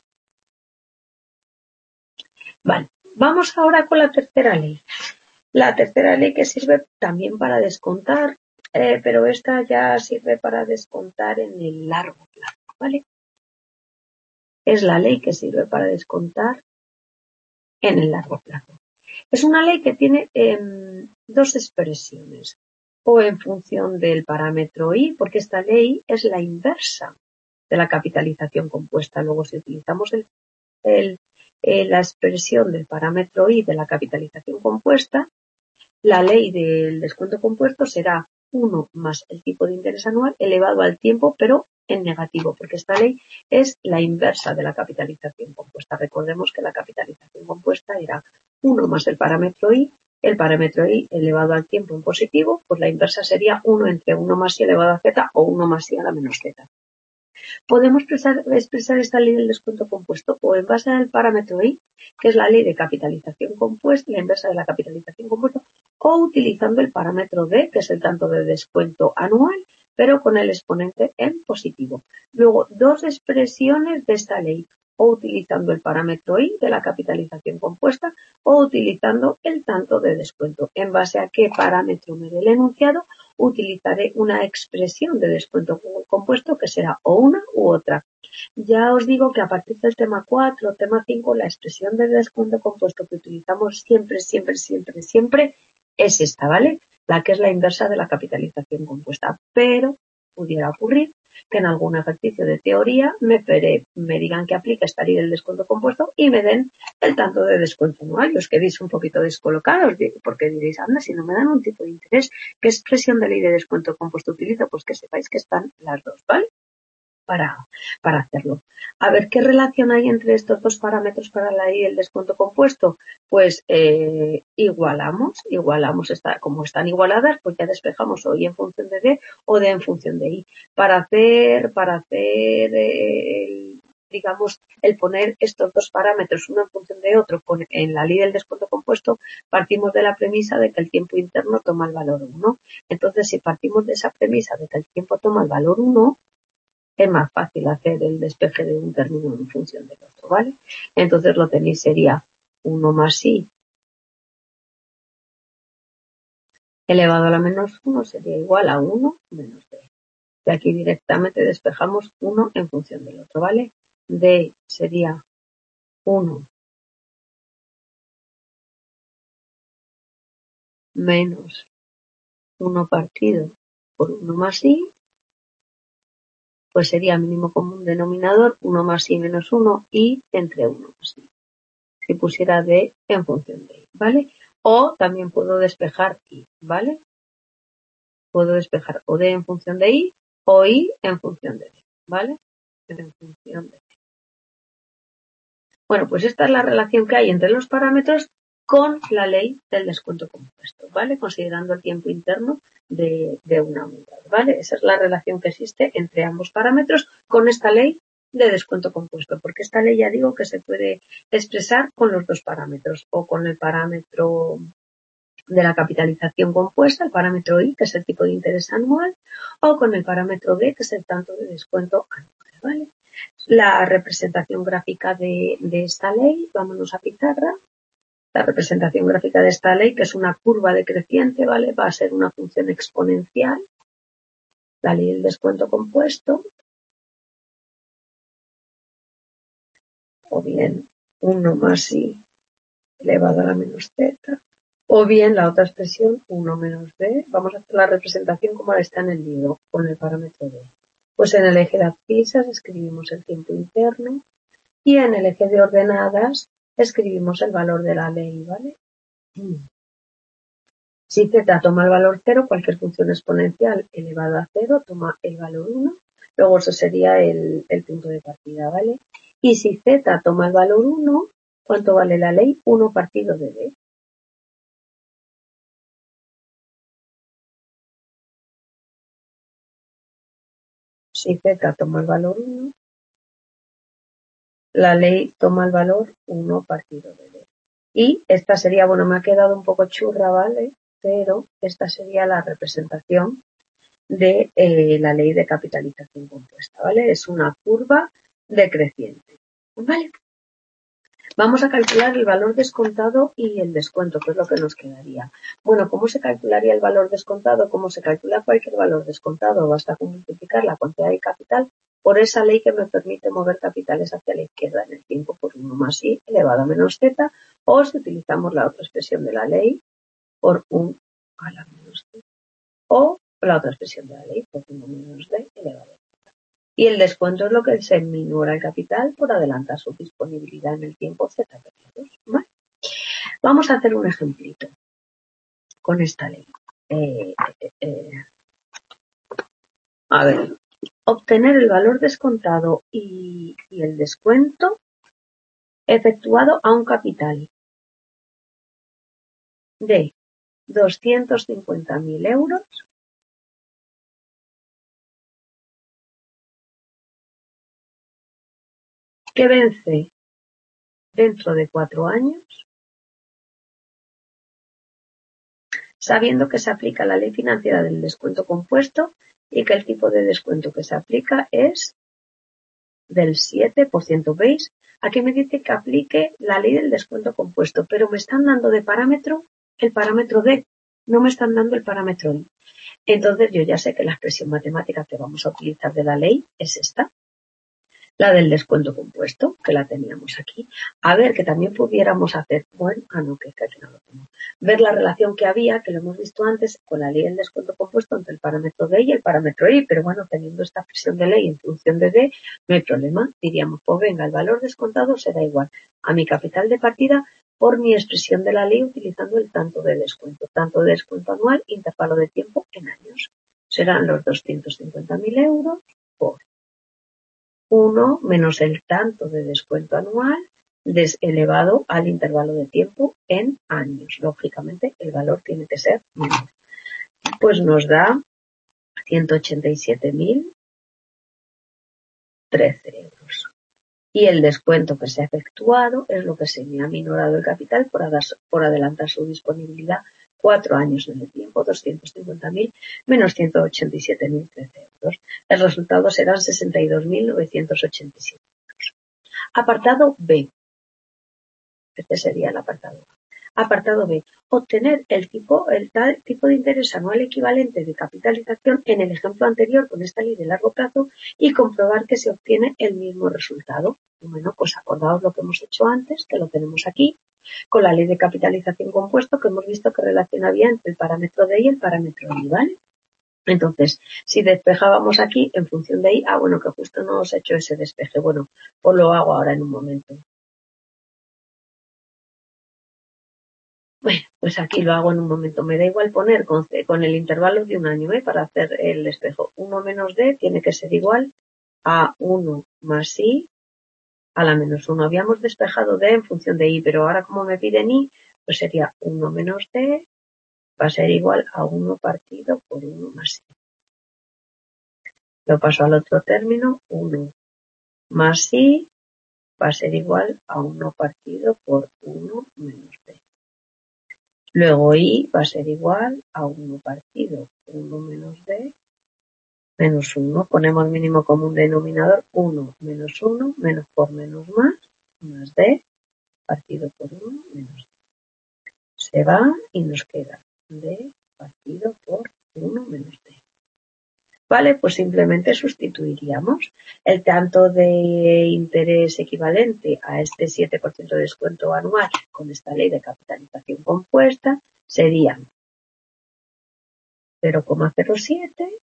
Vale. Vamos ahora con la tercera ley. La tercera ley que sirve también para descontar, eh, pero esta ya sirve para descontar en el largo plazo, ¿vale? Es la ley que sirve para descontar en el largo plazo. Es una ley que tiene eh, dos expresiones, o en función del parámetro I, porque esta ley es la inversa de la capitalización compuesta. Luego, si utilizamos el, el, eh, la expresión del parámetro I de la capitalización compuesta, la ley del descuento compuesto será uno más el tipo de interés anual elevado al tiempo, pero en negativo, porque esta ley es la inversa de la capitalización compuesta. Recordemos que la capitalización compuesta era uno más el parámetro I, el parámetro I elevado al tiempo en positivo, pues la inversa sería uno entre uno más I elevado a Z o uno más I a la menos Z. Podemos expresar, expresar esta ley del descuento compuesto o en base al parámetro I, que es la ley de capitalización compuesta, la inversa de la capitalización compuesta, o utilizando el parámetro D, que es el tanto de descuento anual, pero con el exponente en positivo. Luego, dos expresiones de esta ley, o utilizando el parámetro I de la capitalización compuesta, o utilizando el tanto de descuento. En base a qué parámetro me dé el enunciado, utilizaré una expresión de descuento compuesto que será o una u otra. Ya os digo que a partir del tema cuatro, tema cinco, la expresión de descuento compuesto que utilizamos siempre, siempre, siempre, siempre es esta, ¿vale? La que es la inversa de la capitalización compuesta. Pero pudiera ocurrir que en algún ejercicio de teoría me, pere, me digan que aplica esta ley del descuento compuesto y me den el tanto de descuento anual y os quedéis un poquito descolocados porque diréis, anda, si no me dan un tipo de interés, ¿qué expresión de ley de descuento compuesto utilizo? Pues que sepáis que están las dos, ¿vale? Para, para hacerlo. A ver, ¿qué relación hay entre estos dos parámetros para la ley del descuento compuesto? Pues eh, igualamos, igualamos, esta, como están igualadas, pues ya despejamos o I en función de D o D en función de I. Para hacer, para hacer el, digamos, el poner estos dos parámetros uno en función de otro con, en la ley del descuento compuesto, partimos de la premisa de que el tiempo interno toma el valor uno. Entonces, si partimos de esa premisa de que el tiempo toma el valor uno, es más fácil hacer el despeje de un término en función del otro, ¿vale? Entonces lo tenéis sería uno más i elevado a la menos uno sería igual a uno menos d. Y aquí directamente despejamos uno en función del otro, ¿vale? D sería uno menos uno partido por uno más i, pues sería mínimo común denominador uno más i menos uno, i entre uno más i. Si pusiera d en función de i, ¿vale? O también puedo despejar i, ¿vale? Puedo despejar o d en función de i o i en función de d, ¿vale? En función de d. Bueno, pues esta es la relación que hay entre los parámetros con la ley del descuento compuesto, ¿vale? Considerando el tiempo interno de, de una unidad, ¿vale? Esa es la relación que existe entre ambos parámetros con esta ley de descuento compuesto, porque esta ley ya digo que se puede expresar con los dos parámetros o con el parámetro de la capitalización compuesta, el parámetro I, que es el tipo de interés anual, o con el parámetro D, que es el tanto de descuento anual, ¿vale? La representación gráfica de, de esta ley, vámonos a pizarra. La representación gráfica de esta ley, que es una curva decreciente, ¿vale? Va a ser una función exponencial, la ley del descuento compuesto, o bien uno más i elevado a la menos z, o bien la otra expresión uno menos d. Vamos a hacer la representación como está en el libro, con el parámetro d. Pues en el eje de abscisas escribimos el tiempo interno y en el eje de ordenadas escribimos el valor de la ley, ¿vale? Si z toma el valor cero, cualquier función exponencial elevada a cero toma el valor uno, luego eso sería el, el punto de partida, ¿vale? Y si z toma el valor uno, ¿cuánto vale la ley? uno partido de d. Si z toma el valor uno, la ley toma el valor uno partido de d. Y esta sería, bueno, me ha quedado un poco churra, ¿vale? Pero esta sería la representación de eh, la ley de capitalización compuesta, ¿vale? Es una curva decreciente, ¿vale? Vamos a calcular el valor descontado y el descuento, que es lo que nos quedaría. Bueno, ¿cómo se calcularía el valor descontado? ¿Cómo se calcula cualquier valor descontado? Basta con multiplicar la cantidad de capital por esa ley que me permite mover capitales hacia la izquierda en el tiempo por uno más i elevado a menos z, o si utilizamos la otra expresión de la ley por uno a la menos z, o la otra expresión de la ley por uno menos d elevado a z. Y el descuento es lo que se minora el capital por adelantar su disponibilidad en el tiempo z periodos, ¿vale? Vamos a hacer un ejemplito con esta ley. Eh, eh, eh. A ver, obtener el valor descontado y, y el descuento efectuado a un capital de doscientos cincuenta mil euros que vence dentro de cuatro años, sabiendo que se aplica la ley financiera del descuento compuesto y que el tipo de descuento que se aplica es del siete por ciento. ¿Veis? Aquí me dice que aplique la ley del descuento compuesto, pero me están dando de parámetro el parámetro D, no me están dando el parámetro I. Entonces yo ya sé que la expresión matemática que vamos a utilizar de la ley es esta, la del descuento compuesto, que la teníamos aquí. A ver, que también pudiéramos hacer, bueno, ah, no, que aquí no lo tengo. Ver la relación que había, que lo hemos visto antes, con la ley del descuento compuesto entre el parámetro D y el parámetro I, pero bueno, teniendo esta expresión de ley en función de D, no hay problema. Diríamos, pues venga, el valor descontado será igual a mi capital de partida por mi expresión de la ley utilizando el tanto de descuento, tanto de descuento anual, intervalo de tiempo en años. Serán los doscientos cincuenta mil euros por uno menos el tanto de descuento anual elevado al intervalo de tiempo en años. Lógicamente, el valor tiene que ser menor. Pues nos da ciento ochenta y siete mil trece euros. y el descuento que se ha efectuado es lo que se me ha minorado el capital por, por adelantar su disponibilidad cuatro años en el tiempo, doscientos cincuenta mil menos ciento ochenta y siete mil trece euros. El resultado serán sesenta y dos mil novecientos ochenta y siete euros. Apartado B. Este sería el apartado A. Apartado B. Obtener el tipo, el tal tipo de interés anual equivalente de capitalización en el ejemplo anterior con esta ley de largo plazo y comprobar que se obtiene el mismo resultado. Bueno, pues acordaos lo que hemos hecho antes, que lo tenemos aquí, con la ley de capitalización compuesto que hemos visto que relaciona bien entre el parámetro D y el parámetro I, ¿vale? Entonces, si despejábamos aquí en función de I, ah, bueno, que justo no os he hecho ese despeje, bueno, pues lo hago ahora en un momento. Bueno, pues aquí lo hago en un momento. Me da igual poner con, C, con el intervalo de un año, ¿eh? Para hacer el espejo. uno menos D tiene que ser igual a uno más I a la menos uno. Habíamos despejado D en función de I, pero ahora como me piden I, pues sería uno menos D va a ser igual a uno partido por uno más I. Lo paso al otro término, uno más I va a ser igual a uno partido por uno menos D. Luego I va a ser igual a uno partido uno menos D menos uno. Ponemos mínimo común denominador uno menos uno, menos por menos más, más D partido por uno menos D. Se va y nos queda D partido por uno menos D. Vale, pues simplemente sustituiríamos el tanto de interés equivalente a este siete por ciento de descuento anual con esta ley de capitalización compuesta serían cero coma cero siete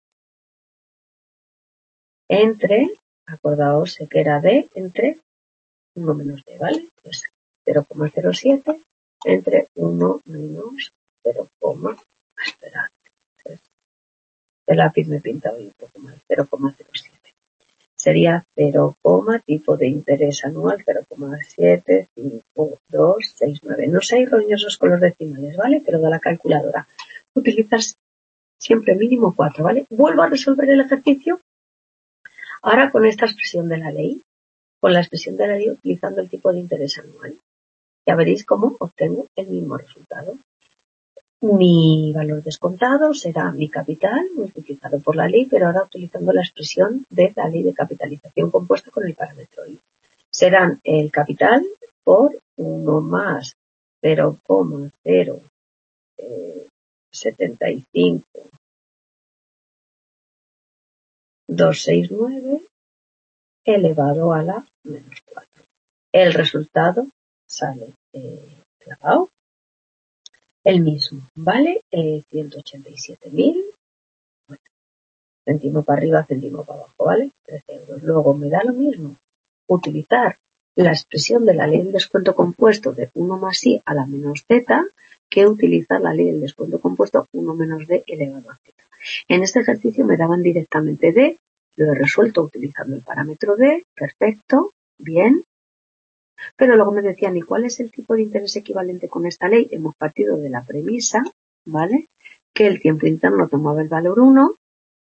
entre, acordaos que era D entre uno menos D, ¿vale? Pues cero coma cero siete entre uno menos cero, esperad, el lápiz me pinta hoy un poco mal, cero coma cero siete. Sería cero, tipo de interés anual cero coma siete cinco dos seis nueve. No seáis roñosos con los decimales, ¿vale? Pero de la calculadora. Utilizas siempre mínimo cuatro, ¿vale? Vuelvo a resolver el ejercicio. Ahora con esta expresión de la ley, con la expresión de la ley utilizando el tipo de interés anual. Ya veréis cómo obtengo el mismo resultado. Mi valor descontado será mi capital multiplicado por la ley, pero ahora utilizando la expresión de la ley de capitalización compuesta con el parámetro I. Serán el capital por uno más cero coma cero setenta y cinco doscientos sesenta y nueve elevado a la menos cuatro. El resultado sale eh, clavado. El mismo, ¿vale? Eh, ciento ochenta y siete mil, bueno, céntimo para arriba, céntimo para abajo, ¿vale? trece euros. Luego me da lo mismo utilizar la expresión de la ley del descuento compuesto de uno más I a la menos Z que utilizar la ley del descuento compuesto uno menos D elevado a Z. En este ejercicio me daban directamente D, lo he resuelto utilizando el parámetro D, perfecto, bien. Pero luego me decían, ¿y cuál es el tipo de interés equivalente con esta ley? Hemos partido de la premisa, ¿vale? Que el tiempo interno tomaba el valor uno.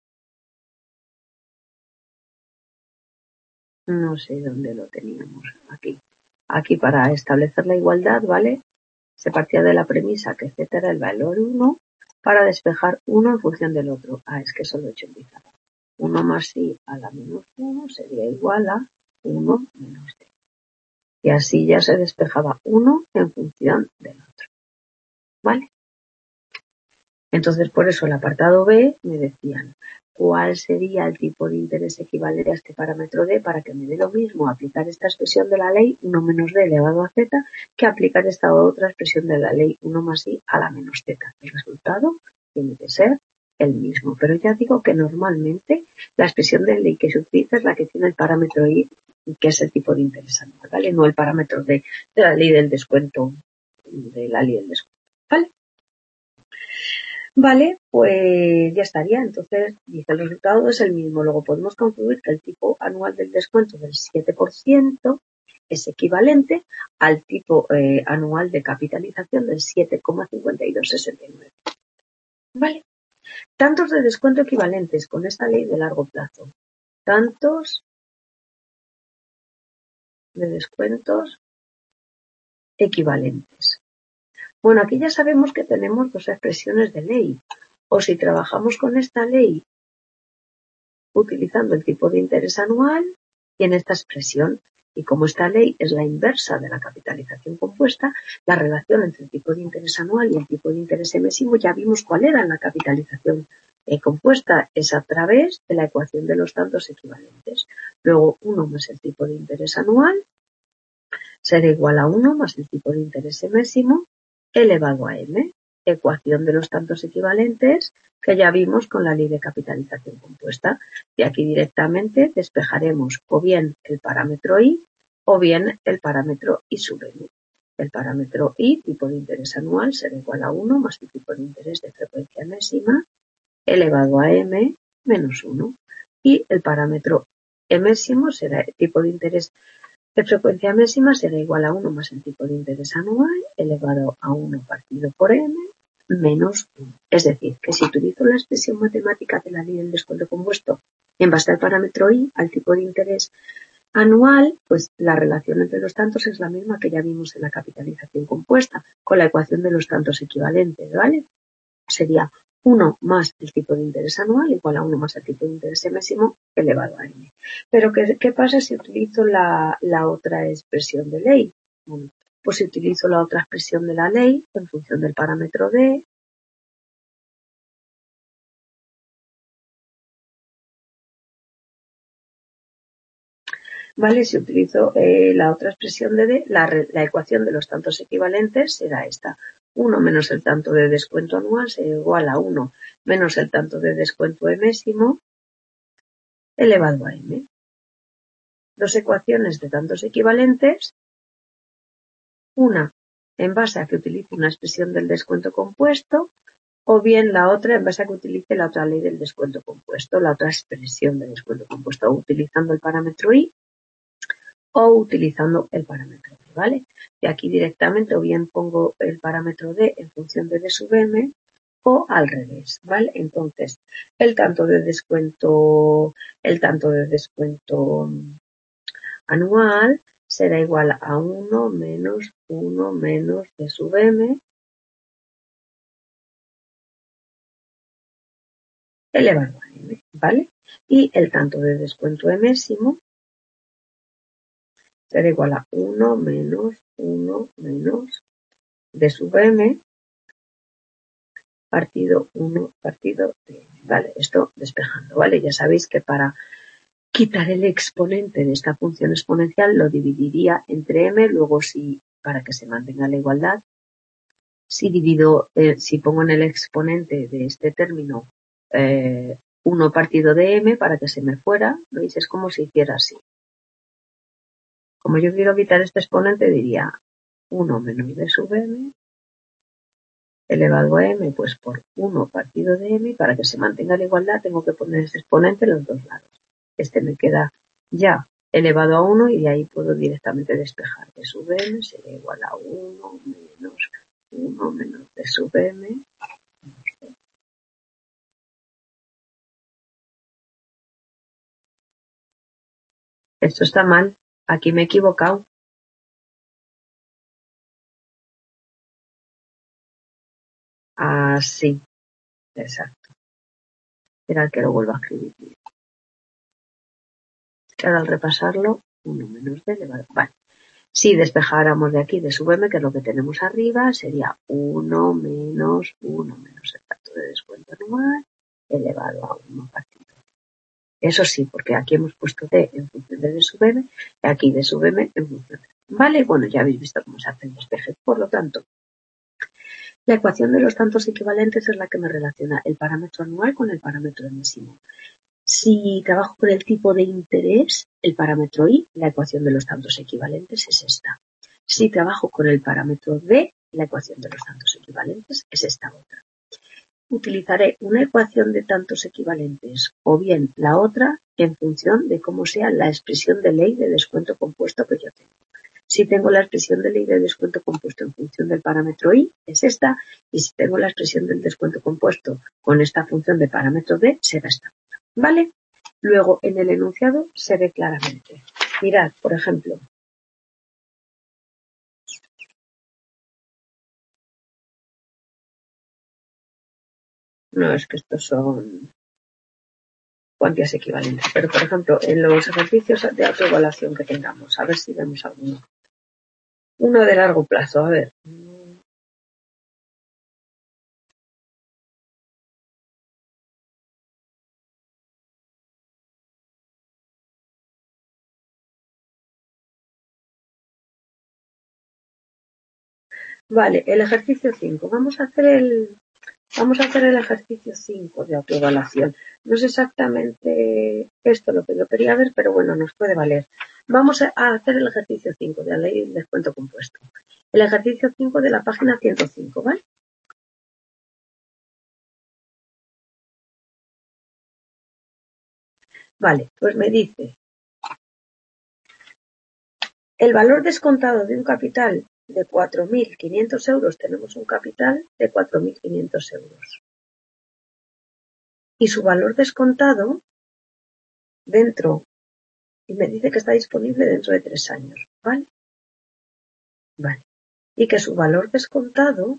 No sé dónde lo teníamos. Aquí. Aquí para establecer la igualdad, ¿vale? Se partía de la premisa que Z era el valor uno para despejar uno en función del otro. Ah, es que eso lo he hecho en pizarra. uno más I a la menos uno sería igual a uno menos D. Y así ya se despejaba uno en función del otro. ¿Vale? Entonces, por eso el apartado B me decían cuál sería el tipo de interés equivalente a este parámetro D para que me dé lo mismo aplicar esta expresión de la ley uno menos D elevado a Z que aplicar esta otra expresión de la ley uno más I a la menos Z. El resultado tiene que ser el mismo. Pero ya digo que normalmente la expresión de ley que se utiliza es la que tiene el parámetro I, que es el tipo de interés anual, ¿vale? No el parámetro D de la ley del descuento, de la ley del descuento, ¿vale? Vale, pues ya estaría. Entonces, dice el resultado es el mismo. Luego podemos concluir que el tipo anual del descuento del siete por ciento es equivalente al tipo eh, anual de capitalización del siete coma cincuenta y dos sesenta y nueve. Vale. Tantos de descuento equivalentes con esta ley de largo plazo. Tantos de descuentos equivalentes. Bueno, aquí ya sabemos que tenemos dos expresiones de ley. O si trabajamos con esta ley utilizando el tipo de interés anual, tiene esta expresión. Y como esta ley es la inversa de la capitalización compuesta, la relación entre el tipo de interés anual y el tipo de interés emisivo ya vimos cuál era en la capitalización eh, compuesta. Es a través de la ecuación de los tantos equivalentes. Luego, uno más el tipo de interés anual será igual a uno más el tipo de interés emésimo elevado a m. Ecuación de los tantos equivalentes que ya vimos con la ley de capitalización compuesta. Y aquí directamente despejaremos o bien el parámetro i o bien el parámetro i sub m. El parámetro i, tipo de interés anual, será igual a uno más el tipo de interés de frecuencia emésima elevado a m menos uno. Y el parámetro emésimo será el tipo de interés de frecuencia emésima será igual a uno más el tipo de interés anual elevado a uno partido por m menos uno. Es decir, que si utilizo la expresión matemática de la ley del descuento compuesto en base al parámetro i, al tipo de interés anual, pues la relación entre los tantos es la misma que ya vimos en la capitalización compuesta, con la ecuación de los tantos equivalentes, ¿vale? Sería uno más el tipo de interés anual igual a uno más el tipo de interés emésimo elevado a m. Pero ¿qué, qué pasa si utilizo la, la otra expresión de ley? Bueno, pues si utilizo la otra expresión de la ley en función del parámetro d, ¿vale? Si utilizo eh, la otra expresión de d, la, la ecuación de los tantos equivalentes será esta. uno menos el tanto de descuento anual será igual a uno menos el tanto de descuento emésimo elevado a m. Dos ecuaciones de tantos equivalentes, una en base a que utilice una expresión del descuento compuesto o bien la otra en base a que utilice la otra ley del descuento compuesto, la otra expresión del descuento compuesto, o utilizando el parámetro i o utilizando el parámetro d, ¿vale? Y aquí directamente o bien pongo el parámetro d en función de d sub m o al revés, ¿vale? Entonces, el tanto de descuento, el tanto de descuento anual será igual a uno menos uno menos d sub m elevado a m, ¿vale? Y el tanto de descuento emésimo será igual a uno menos uno menos d sub m partido uno partido de m, ¿vale? Esto despejando, ¿vale? Ya sabéis que para quitar el exponente de esta función exponencial lo dividiría entre m, luego si, para que se mantenga la igualdad, si divido, eh, si pongo en el exponente de este término eh, uno partido de m para que se me fuera, ¿veis? Es como si hiciera así. Como yo quiero quitar este exponente, diría uno menos d sub m elevado a m, pues por uno partido de m, y para que se mantenga la igualdad tengo que poner este exponente en los dos lados. Este me queda ya elevado a uno y de ahí puedo directamente despejar. D sub m sería igual a uno menos uno menos d sub m. Esto está mal. Aquí me he equivocado. Así. Exacto. Espera que lo vuelva a escribir. Ahora al repasarlo, uno menos d elevado. Vale. Si despejáramos de aquí de sub m, que es lo que tenemos arriba, sería uno menos uno menos el tanto de descuento anual elevado a uno partido. Eso sí, porque aquí hemos puesto d en función de d sub m y aquí d sub m en función de. Vale, bueno, ya habéis visto cómo se hace el despeje. Por lo tanto, la ecuación de los tantos equivalentes es la que me relaciona el parámetro anual con el parámetro emésimo. Si trabajo con el tipo de interés, el parámetro i, la ecuación de los tantos equivalentes es esta. Si trabajo con el parámetro d, la ecuación de los tantos equivalentes es esta otra. Utilizaré una ecuación de tantos equivalentes o bien la otra en función de cómo sea la expresión de ley de descuento compuesto que yo tengo. Si tengo la expresión de ley de descuento compuesto en función del parámetro i, es esta, y si tengo la expresión del descuento compuesto con esta función de parámetro d, será esta. ¿Vale? Luego, en el enunciado se ve claramente. Mirad, por ejemplo, No, es que estos son cuantías equivalentes. Pero, por ejemplo, en los ejercicios de autoevaluación que tengamos, a ver si vemos alguno. Uno de largo plazo, a ver. Vale, el ejercicio cinco. Vamos a hacer el, vamos a hacer el ejercicio cinco de autoevaluación. No es exactamente esto lo que yo quería ver, pero bueno, nos puede valer. Vamos a hacer el ejercicio cinco de la ley del descuento compuesto. El ejercicio cinco de la página ciento cinco, ¿vale? Vale, pues me dice, el valor descontado de un capital de cuatro mil quinientos euros, tenemos un capital de cuatro mil quinientos euros. Y su valor descontado dentro, y me dice que está disponible dentro de tres años, ¿vale? Vale. Y que su valor descontado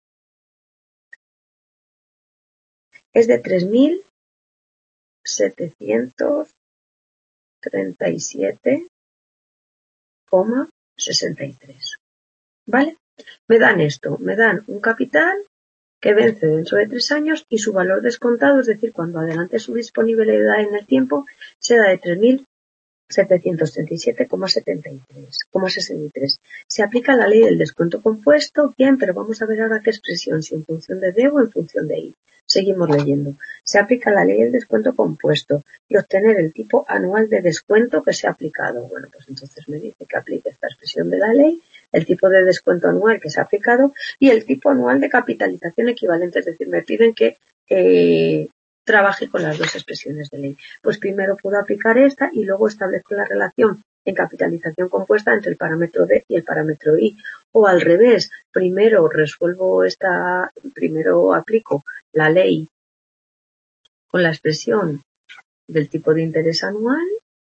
es de tres mil setecientos treinta y siete coma sesenta y tres. ¿Vale? Me dan esto, me dan un capital que vence dentro de tres años y su valor descontado, es decir, cuando adelante su disponibilidad en el tiempo, será de tres mil setecientos treinta y siete coma setenta y tres, sesenta y tres. Se aplica la ley del descuento compuesto, bien, pero vamos a ver ahora qué expresión, si en función de D o en función de I. Seguimos leyendo. Se aplica la ley del descuento compuesto y obtener el tipo anual de descuento que se ha aplicado. Bueno, pues entonces me dice que aplique esta expresión de la ley, el tipo de descuento anual que se ha aplicado y el tipo anual de capitalización equivalente. Es decir, me piden que eh, trabaje con las dos expresiones de ley. Pues primero puedo aplicar esta y luego establezco la relación en capitalización compuesta entre el parámetro D y el parámetro I. O al revés, primero resuelvo esta, primero aplico la ley con la expresión del tipo de interés anual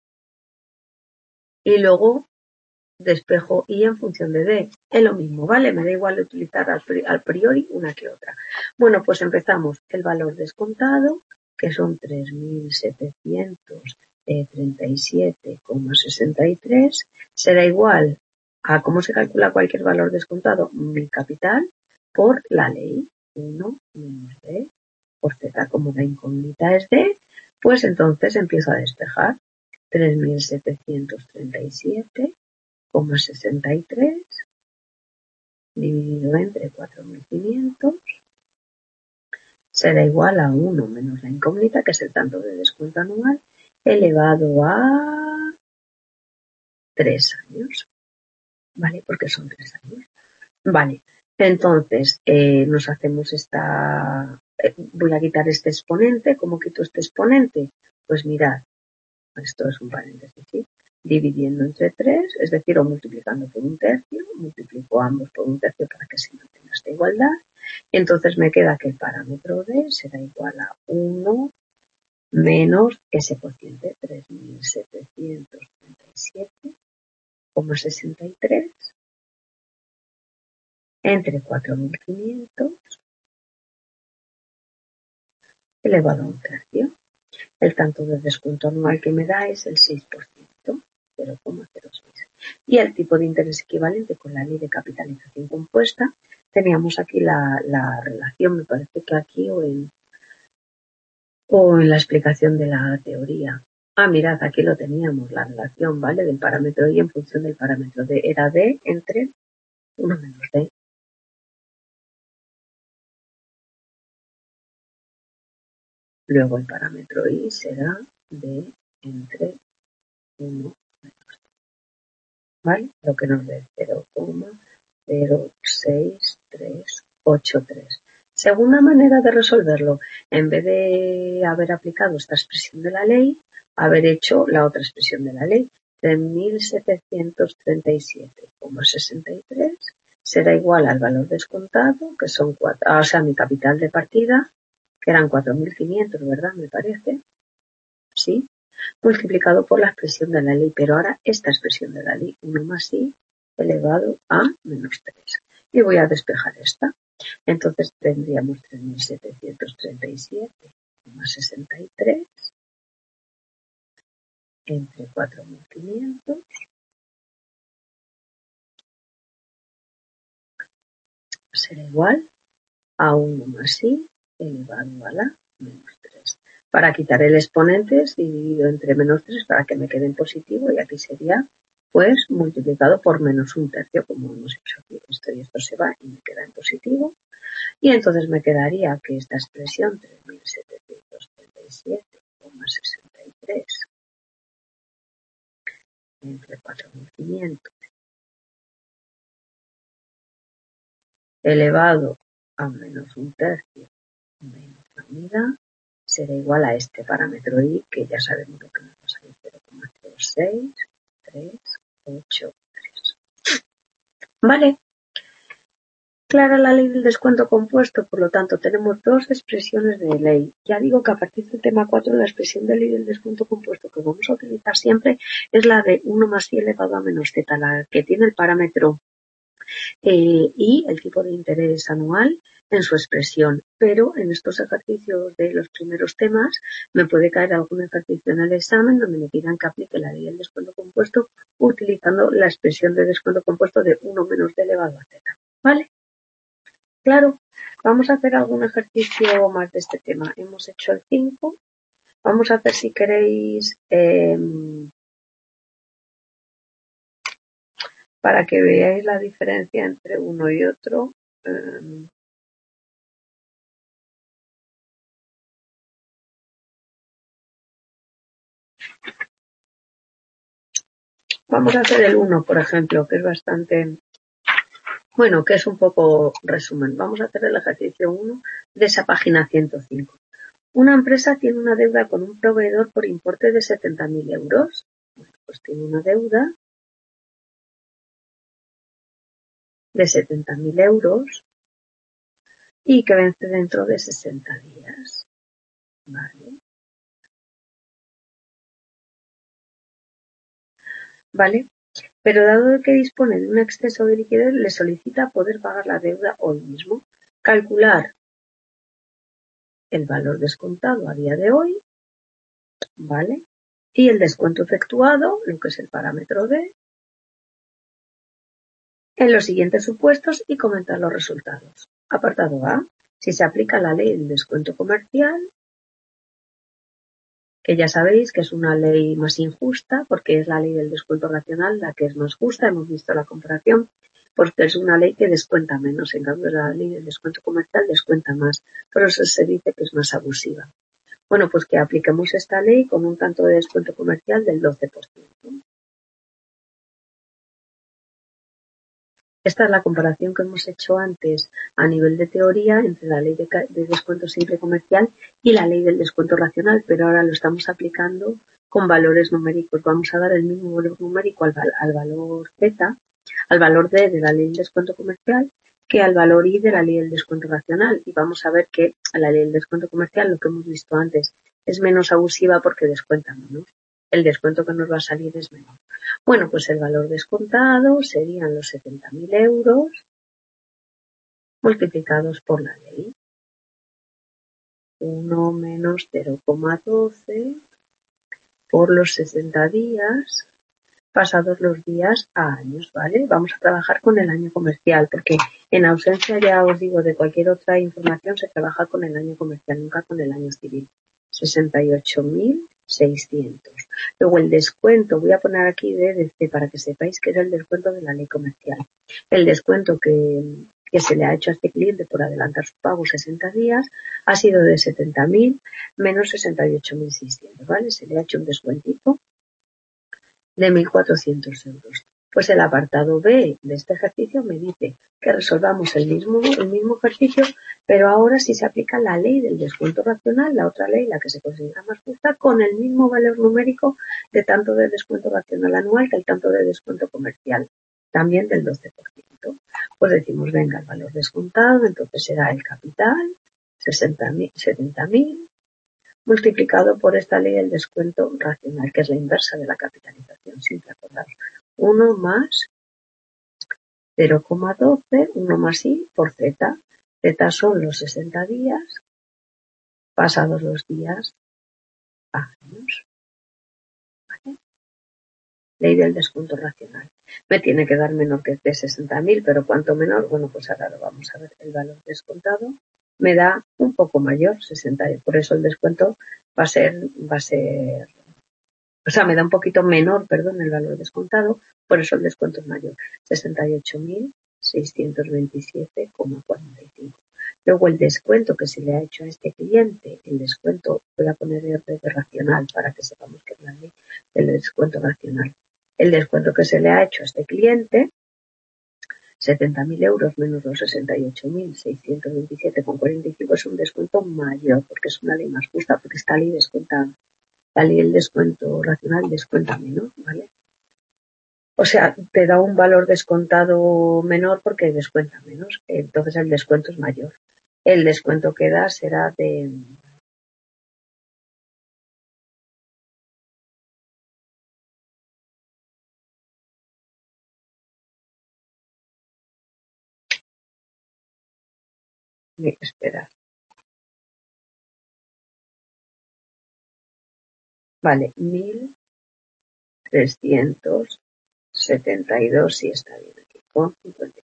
y luego despejo I en función de D. Es lo mismo, ¿vale? Me da igual utilizar al priori una que otra. Bueno, pues empezamos. El valor descontado, que son tres mil setecientos treinta y siete coma sesenta y tres, será igual a cómo se calcula cualquier valor descontado, mi capital, por la ley uno menos D por Z. Como la incógnita es D, pues entonces empiezo a despejar tres mil setecientos treinta y siete coma sesenta y tres dividido entre cuatro mil quinientos será igual a uno menos la incógnita, que es el tanto de descuento anual, elevado a tres años. ¿Vale? Porque son tres años. Vale. Entonces, eh, nos hacemos esta... Eh, voy a quitar este exponente. ¿Cómo quito este exponente? Pues mirad, esto es un paréntesis, ¿sí? Dividiendo entre tres, es decir, o multiplicando por un tercio, multiplico ambos por un tercio para que se mantenga esta igualdad. Y entonces me queda que el parámetro D será igual a uno menos ese cociente, tres mil setecientos treinta y siete coma sesenta y tres entre cuatro mil quinientos elevado a un tercio. El tanto de descuento anual que me da es el seis por ciento, cero coma cero seis. Y el tipo de interés equivalente con la ley de capitalización compuesta, teníamos aquí la, la relación, me parece que aquí o en, o en la explicación de la teoría. Ah, mirad, aquí lo teníamos, la relación, ¿vale? Del parámetro I en función del parámetro D. Era D entre uno menos D. Luego el parámetro I será D entre uno menos D. ¿Vale? Lo que nos dé cero coma cero seis tres ocho tres. Segunda manera de resolverlo, en vez de haber aplicado esta expresión de la ley, haber hecho la otra expresión de la ley. tres mil setecientos treinta y siete coma sesenta y tres será igual al valor descontado, que son cuatro, o sea, mi capital de partida, que eran cuatro mil quinientos, ¿verdad? Me parece. ¿Sí? Multiplicado por la expresión de la ley, pero ahora esta expresión de la ley, uno más I elevado a menos tres. Y voy a despejar esta. Entonces tendríamos tres mil setecientos treinta y siete coma sesenta y tres entre cuatro mil quinientos será igual a uno más i elevado a la menos tres. Para quitar el exponente es dividido entre menos tres para que me quede en positivo y aquí sería pues multiplicado por menos un tercio como hemos hecho aquí. Esto y esto se va y me queda en positivo. Y entonces me quedaría que esta expresión tres mil setecientos treinta y siete coma sesenta y tres entre cuatro mil quinientos elevado a menos un tercio menos la unidad será igual a este parámetro i, que ya sabemos lo que nos va a salir, cero coma cero seis tres ocho tres. Vale. Clara la ley del descuento compuesto, por lo tanto tenemos dos expresiones de ley. Ya digo que a partir del tema cuatro la expresión de ley del descuento compuesto que vamos a utilizar siempre es la de uno más i elevado a menos z, la que tiene el parámetro eh, y el tipo de interés anual en su expresión. Pero en estos ejercicios de los primeros temas me puede caer algún ejercicio en el examen donde me pidan que aplique la ley del descuento compuesto utilizando la expresión de descuento compuesto de uno menos d elevado a z. ¿Vale? Claro, vamos a hacer algún ejercicio más de este tema. Hemos hecho el cinco. Vamos a hacer, si queréis, eh, para que veáis la diferencia entre uno y otro. Eh, vamos a hacer el uno, por ejemplo, que es bastante... Bueno, que es un poco resumen. Vamos a hacer el ejercicio uno de esa página ciento cinco. Una empresa tiene una deuda con un proveedor por importe de setenta mil euros. Bueno, pues tiene una deuda de setenta mil euros y que vence dentro de sesenta días. Vale. Vale. Pero dado que dispone de un exceso de liquidez, le solicita poder pagar la deuda hoy mismo. Calcular el valor descontado a día de hoy, ¿vale? Y el descuento efectuado, lo que es el parámetro D, en los siguientes supuestos y comentar los resultados. Apartado A. Si se aplica la ley del descuento comercial, que ya sabéis que es una ley más injusta porque es la ley del descuento racional la que es más justa. Hemos visto la comparación porque es una ley que descuenta menos. En cambio, la ley del descuento comercial descuenta más. Por eso se dice que es más abusiva. Bueno, pues que apliquemos esta ley con un tanto de descuento comercial del doce por ciento. Esta es la comparación que hemos hecho antes a nivel de teoría entre la ley de, de descuento simple comercial y la ley del descuento racional, pero ahora lo estamos aplicando con valores numéricos. Vamos a dar el mismo valor numérico al, al valor Z, al valor D de la ley del descuento comercial, que al valor I de la ley del descuento racional. Y vamos a ver que la ley del descuento comercial, lo que hemos visto antes, es menos abusiva porque descuenta menos. El descuento que nos va a salir es menor. Bueno, pues el valor descontado serían los setenta mil euros multiplicados por la ley. uno menos cero coma doce por los sesenta días, pasados los días a años, ¿vale? Vamos a trabajar con el año comercial, porque en ausencia, ya os digo, de cualquier otra información, se trabaja con el año comercial, nunca con el año civil. sesenta y ocho mil seiscientos. Luego el descuento, voy a poner aquí D D C para que sepáis que es el descuento de la ley comercial. El descuento que, que se le ha hecho a este cliente por adelantar su pago sesenta días ha sido de setenta mil menos sesenta y ocho mil seiscientos, ¿vale? Se le ha hecho un descuentito de mil cuatrocientos euros. Pues el apartado B de este ejercicio me dice que resolvamos el mismo, el mismo ejercicio, pero ahora sí se aplica la ley del descuento racional, la otra ley, la que se considera más justa, con el mismo valor numérico de tanto de descuento racional anual que el tanto de descuento comercial, también del doce por ciento. Pues decimos, venga, el valor descontado, entonces será el capital, setenta mil, multiplicado por esta ley del descuento racional, que es la inversa de la capitalización, siempre acordaros. uno más cero coma doce, uno más i por z. Z son los sesenta días, pasados los días, años. ¿Vale? Ley del descuento racional. Me tiene que dar menor que de sesenta mil, pero ¿cuánto menor? Bueno, pues ahora lo vamos a ver. El valor descontado me da un poco mayor, sesenta, por eso el descuento va a ser, va a ser, o sea, me da un poquito menor, perdón, el valor descontado, por eso el descuento es mayor, sesenta y ocho mil seiscientos veintisiete coma cuarenta y cinco. Luego el descuento que se le ha hecho a este cliente, el descuento, voy a poner R de racional para que sepamos que es la ley del descuento racional. El descuento que se le ha hecho a este cliente, setenta mil euros menos los sesenta y ocho mil seiscientos veintisiete coma cuarenta y cinco, es un descuento mayor, porque es una ley más justa, porque esta ley descuenta, la ley del descuento racional descuenta menos, ¿vale? O sea, te da un valor descontado menor porque descuenta menos, entonces el descuento es mayor. El descuento que da será de... Espera. Vale, mil trescientos setenta y dos, sí está bien aquí, con cincuenta.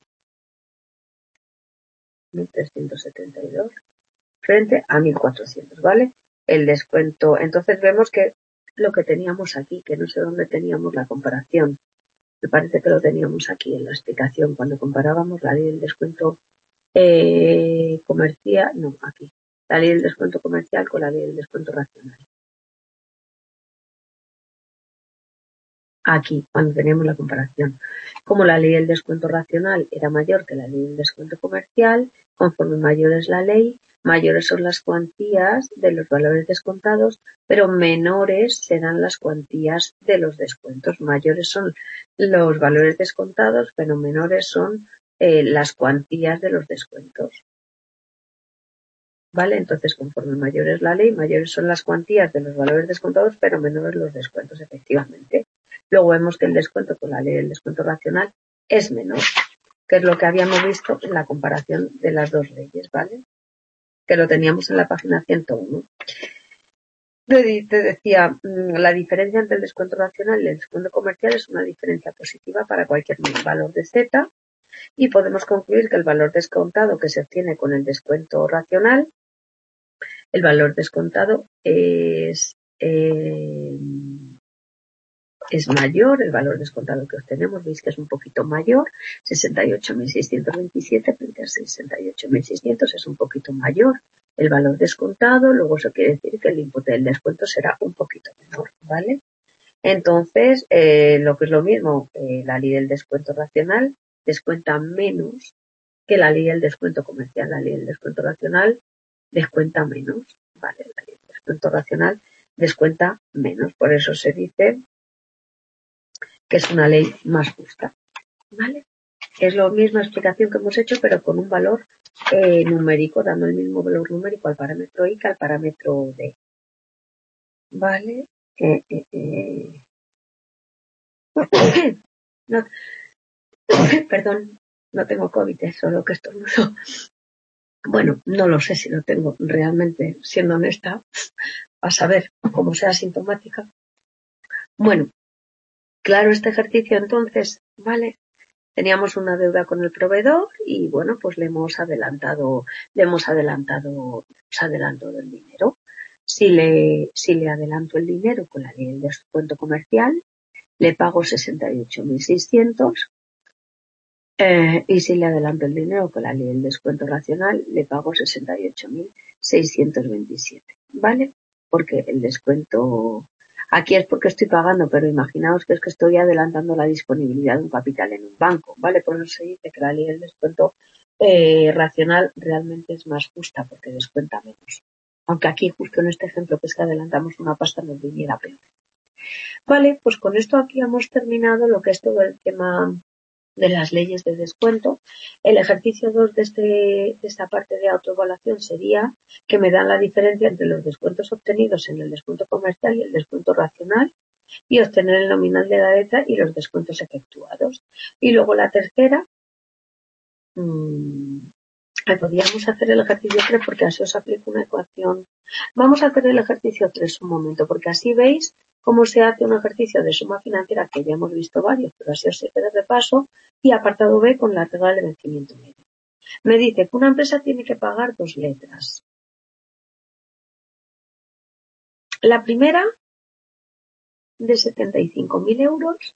mil trescientos setenta y dos frente a mil cuatrocientos, ¿vale? El descuento, entonces vemos que lo que teníamos aquí, que no sé dónde teníamos la comparación, me parece que lo teníamos aquí en la explicación, cuando comparábamos la ley del descuento eh, comercial, no, aquí, la ley del descuento comercial con la ley del descuento racional. Aquí, cuando teníamos la comparación. Como la ley del descuento racional era mayor que la ley del descuento comercial, conforme mayor es la ley, mayores son las cuantías de los valores descontados, pero menores serán las cuantías de los descuentos. Mayores son los valores descontados, pero menores son eh, las cuantías de los descuentos. ¿Vale? Entonces, conforme mayor es la ley, mayores son las cuantías de los valores descontados, pero menores los descuentos, efectivamente. Luego vemos que el descuento con la ley del descuento racional es menor, que es lo que habíamos visto en la comparación de las dos leyes, ¿vale? Que lo teníamos en la página ciento uno. Te, te decía, la diferencia entre el descuento racional y el descuento comercial es una diferencia positiva para cualquier valor de Z, y podemos concluir que el valor descontado que se obtiene con el descuento racional, el valor descontado es, eh, es mayor, el valor descontado que obtenemos, veis que es un poquito mayor, sesenta y ocho mil seiscientos veintisiete frente a sesenta y ocho mil seiscientos, es un poquito mayor el valor descontado, luego eso quiere decir que el input del descuento será un poquito menor, ¿vale? Entonces, eh, lo que es lo mismo, eh, la ley del descuento racional descuenta menos que la ley del descuento comercial. La ley del descuento racional descuenta menos, ¿vale? La ley del descuento racional descuenta menos, por eso se dice que es una ley más justa, ¿vale? Es la misma explicación que hemos hecho, pero con un valor eh, numérico, dando el mismo valor numérico al parámetro I que al parámetro D, ¿vale? Eh, eh, eh. No, perdón, no tengo COVID, es solo que estornudo. Bueno, no lo sé si lo tengo realmente, siendo honesta, a saber cómo sea asintomática. Bueno, claro, este ejercicio entonces, ¿vale? Teníamos una deuda con el proveedor y bueno, pues le hemos adelantado, le hemos adelantado, hemos adelantado el dinero. Si le, si le adelanto el dinero con la ley del descuento comercial, le pago sesenta y ocho mil seiscientos. Eh, y si le adelanto el dinero con la ley del descuento racional, le pago sesenta y ocho mil seiscientos veintisiete, ¿vale? Porque el descuento, aquí es porque estoy pagando, pero imaginaos que es que estoy adelantando la disponibilidad de un capital en un banco, ¿vale? Por eso se dice que la ley del descuento eh, racional realmente es más justa porque descuenta menos. Aunque aquí, justo en este ejemplo que es que adelantamos una pasta, nos viniera peor. Vale, pues con esto aquí hemos terminado lo que es todo el tema de las leyes de descuento. El ejercicio dos de, este, de esta parte de autoevaluación sería que me dan la diferencia entre los descuentos obtenidos en el descuento comercial y el descuento racional y obtener el nominal de la letra y los descuentos efectuados. Y luego la tercera, mmm, Podríamos hacer el ejercicio tres porque así os aplico una ecuación. Vamos a hacer el ejercicio tres un momento, porque así veis cómo se hace un ejercicio de suma financiera, que ya hemos visto varios, pero así os sirve de repaso, y apartado B con la regla de vencimiento medio. Me dice que una empresa tiene que pagar dos letras. La primera, de setenta y cinco mil euros,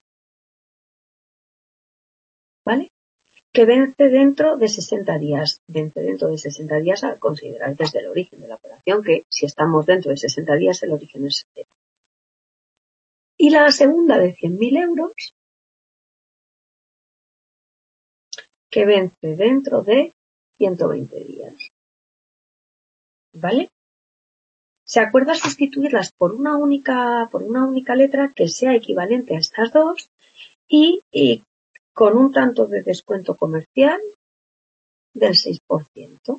¿vale? Que vence dentro de sesenta días. Vence dentro de sesenta días a considerar desde el origen de la operación, que si estamos dentro de sesenta días el origen es cero. Y la segunda de cien mil euros, que vence dentro de ciento veinte días. ¿Vale? Se acuerda sustituirlas por una única, por una única letra que sea equivalente a estas dos y, y con un tanto de descuento comercial del seis por ciento.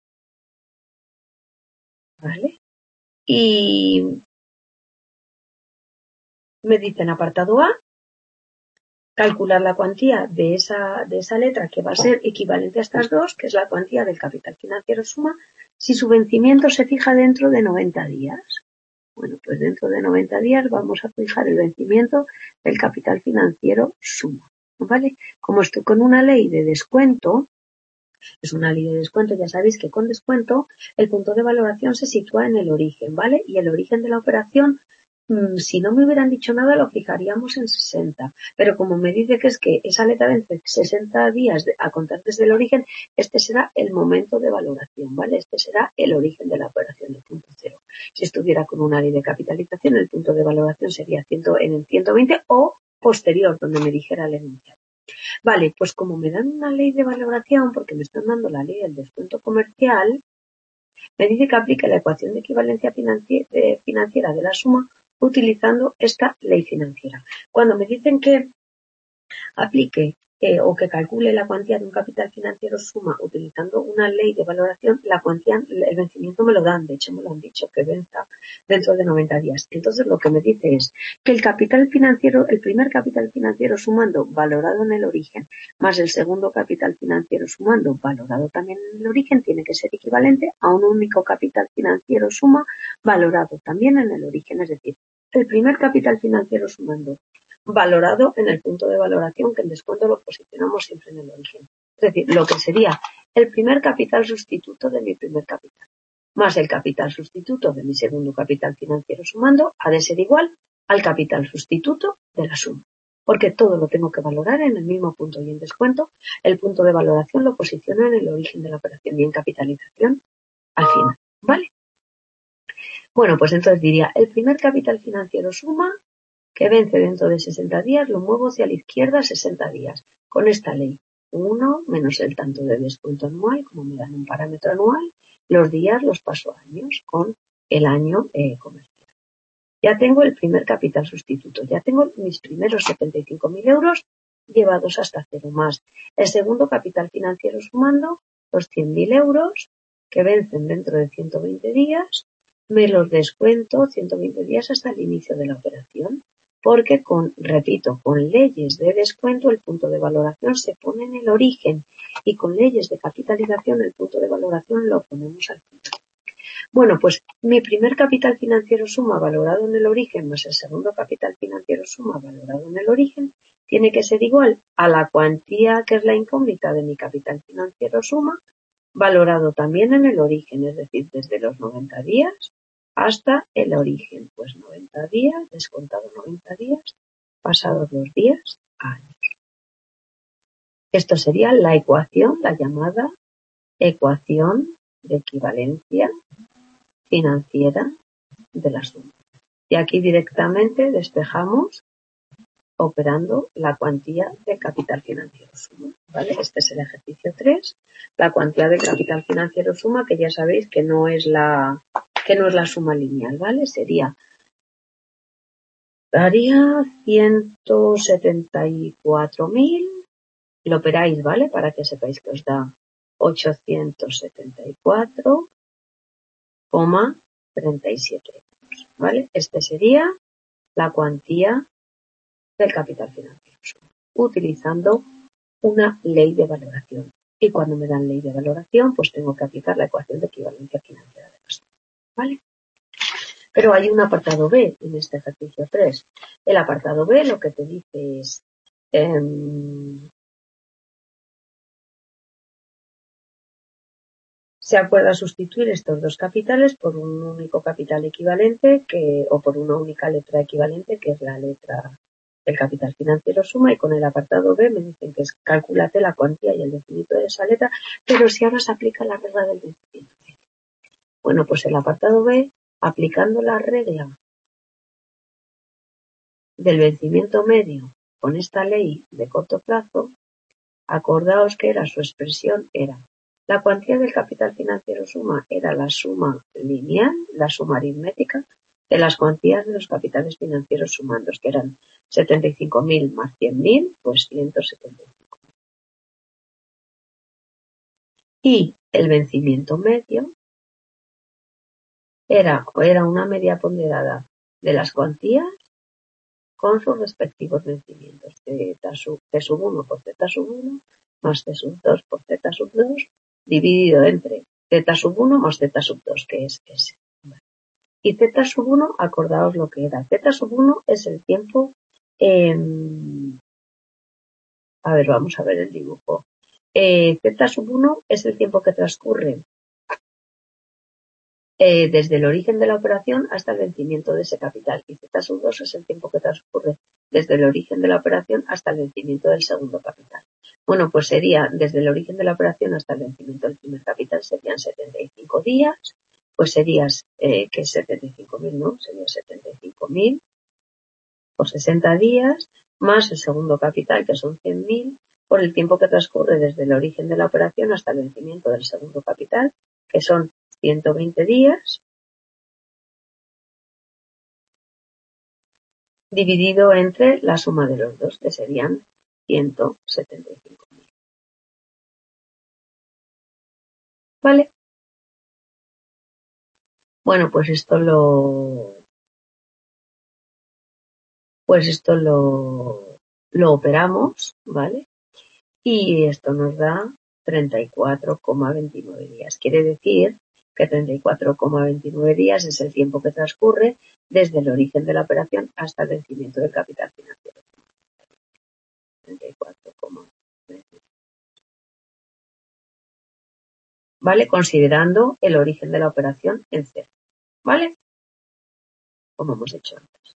¿Vale? Y me dicen apartado A, calcular la cuantía de esa, de esa letra que va a ser equivalente a estas dos, que es la cuantía del capital financiero suma, si su vencimiento se fija dentro de noventa días. Bueno, pues dentro de noventa días vamos a fijar el vencimiento del capital financiero suma, ¿vale? Como estoy con una ley de descuento, es una ley de descuento, ya sabéis que con descuento el punto de valoración se sitúa en el origen, ¿vale? Y el origen de la operación, mmm, si no me hubieran dicho nada, lo fijaríamos en sesenta. Pero como me dice que es que esa letra vence sesenta días de, a contar desde el origen, este será el momento de valoración, ¿vale? Este será el origen de la operación, el punto cero. Si estuviera con una ley de capitalización, el punto de valoración sería cien, en el ciento veinte o posterior, donde me dijera el enunciado. Vale, pues como me dan una ley de valoración, porque me están dando la ley del descuento comercial, me dice que aplique la ecuación de equivalencia financiera de la suma utilizando esta ley financiera. Cuando me dicen que aplique eh, o que calcule la cuantía de un capital financiero suma utilizando una ley de valoración, la cuantía, el vencimiento me lo dan, de hecho me lo han dicho, que venza dentro de noventa días. Entonces lo que me dice es que el capital financiero, el primer capital financiero sumando valorado en el origen, más el segundo capital financiero sumando valorado también en el origen, tiene que ser equivalente a un único capital financiero suma valorado también en el origen. Es decir, el primer capital financiero sumando valorado en el punto de valoración, que el descuento lo posicionamos siempre en el origen. Es decir, lo que sería el primer capital sustituto de mi primer capital, más el capital sustituto de mi segundo capital financiero sumando, ha de ser igual al capital sustituto de la suma. Porque todo lo tengo que valorar en el mismo punto y en descuento, el punto de valoración lo posiciono en el origen de la operación y en capitalización al final. ¿Vale? Bueno, pues entonces diría, el primer capital financiero suma que vence dentro de sesenta días, lo muevo hacia la izquierda sesenta días. Con esta ley, uno menos el tanto de descuento anual, como me dan un parámetro anual, los días los paso a años con el año eh, comercial. Ya tengo el primer capital sustituto, ya tengo mis primeros setenta y cinco mil euros llevados hasta cero más. El segundo capital financiero sumando los cien mil euros que vencen dentro de ciento veinte días, me los descuento ciento veinte días hasta el inicio de la operación. Porque, con, repito, con leyes de descuento el punto de valoración se pone en el origen y con leyes de capitalización el punto de valoración lo ponemos al final. Bueno, pues mi primer capital financiero suma valorado en el origen más el segundo capital financiero suma valorado en el origen tiene que ser igual a la cuantía que es la incógnita de mi capital financiero suma valorado también en el origen, es decir, desde los noventa días hasta el origen, pues noventa días, descontado noventa días, pasados los días, años. Esto sería la ecuación, la llamada ecuación de equivalencia financiera de la suma. Y aquí directamente despejamos operando la cuantía del capital financiero suma, ¿vale? Este es el ejercicio tres, la cuantía del capital financiero suma, que ya sabéis que no es la que no es la suma lineal, ¿vale? Sería daría ciento setenta y cuatro mil, lo operáis, ¿vale? Para que sepáis que os da ochocientos setenta y cuatro coma treinta y siete euros, ¿vale? Este sería la cuantía del capital financiero, utilizando una ley de valoración. Y cuando me dan ley de valoración, pues tengo que aplicar la ecuación de equivalencia financiera de gasto. ¿Vale? Pero hay un apartado B en este ejercicio tres. El apartado B lo que te dice es eh, se acuerda sustituir estos dos capitales por un único capital equivalente que, o por una única letra equivalente, que es la letra del capital financiero suma, y con el apartado B me dicen que es calcúlate la cuantía y el vencimiento de esa letra, pero si ahora se aplica la regla del vencimiento. Bueno, pues el apartado B, aplicando la regla del vencimiento medio con esta ley de corto plazo, acordaos que era su expresión, era la cuantía del capital financiero suma, era la suma lineal, la suma aritmética de las cuantías de los capitales financieros sumandos, que eran setenta y cinco mil más cien mil, pues ciento setenta y cinco mil. Y el vencimiento medio era, era una media ponderada de las cuantías con sus respectivos vencimientos, z sub, t sub uno por z sub uno más t sub dos por z sub dos, dividido entre z sub uno más z sub dos, que es S. Y z sub uno, acordaos lo que era. Z sub uno es el tiempo, eh, a ver, vamos a ver el dibujo. Eh, z sub uno es el tiempo que transcurre Eh, desde el origen de la operación hasta el vencimiento de ese capital, y z sub dos es el tiempo que transcurre desde el origen de la operación hasta el vencimiento del segundo capital. Bueno, pues sería desde el origen de la operación hasta el vencimiento del primer capital, serían setenta y cinco días, pues serías, eh, que es setenta y cinco mil, ¿no? Sería setenta y cinco mil por sesenta días, más el segundo capital, que son cien mil, por el tiempo que transcurre desde el origen de la operación hasta el vencimiento del segundo capital, que son ciento veinte días, dividido entre la suma de los dos, que serían ciento setenta y cinco mil. ¿Vale? Bueno, pues esto lo... Pues esto lo, lo operamos, ¿vale? Y esto nos da treinta y cuatro coma veintinueve días. Quiere decir que treinta y cuatro coma veintinueve días es el tiempo que transcurre desde el origen de la operación hasta el vencimiento del capital financiero. treinta y cuatro coma veintinueve. ¿Vale? Considerando el origen de la operación en cero. ¿Vale? Como hemos hecho antes.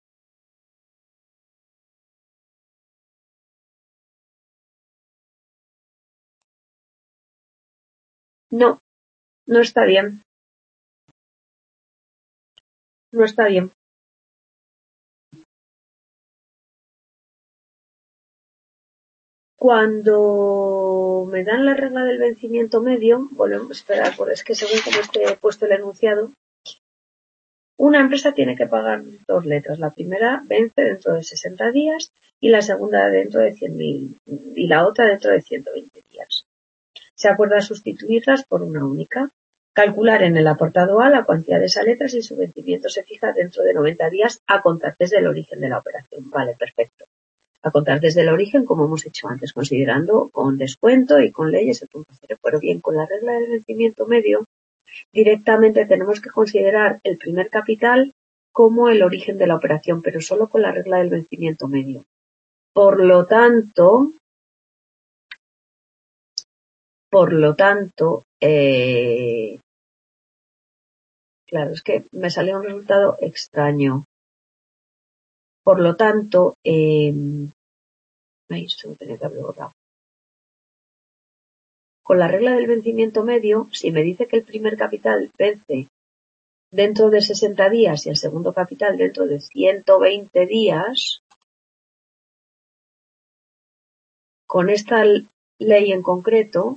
No, no está bien. No está bien. Cuando me dan la regla del vencimiento medio, volvemos a esperar, porque es que según como esté puesto el enunciado, una empresa tiene que pagar dos letras. La primera vence dentro de sesenta días y la segunda dentro de cien mil y la otra dentro de ciento veinte días. Se acuerda sustituirlas por una única. Calcular en el apartado A la cuantía de esas letras y su vencimiento se fija dentro de noventa días a contar desde el origen de la operación. Vale, perfecto. A contar desde el origen, como hemos hecho antes, considerando con descuento y con leyes el punto cero. Pero bien, con la regla del vencimiento medio, directamente tenemos que considerar el primer capital como el origen de la operación, pero solo con la regla del vencimiento medio. Por lo tanto, por lo tanto, eh, claro, es que me sale un resultado extraño. Por lo tanto, eh, ay, se me tenía que haber borrado. Con la regla del vencimiento medio, si me dice que el primer capital vence dentro de sesenta días y el segundo capital dentro de ciento veinte días, con esta ley en concreto,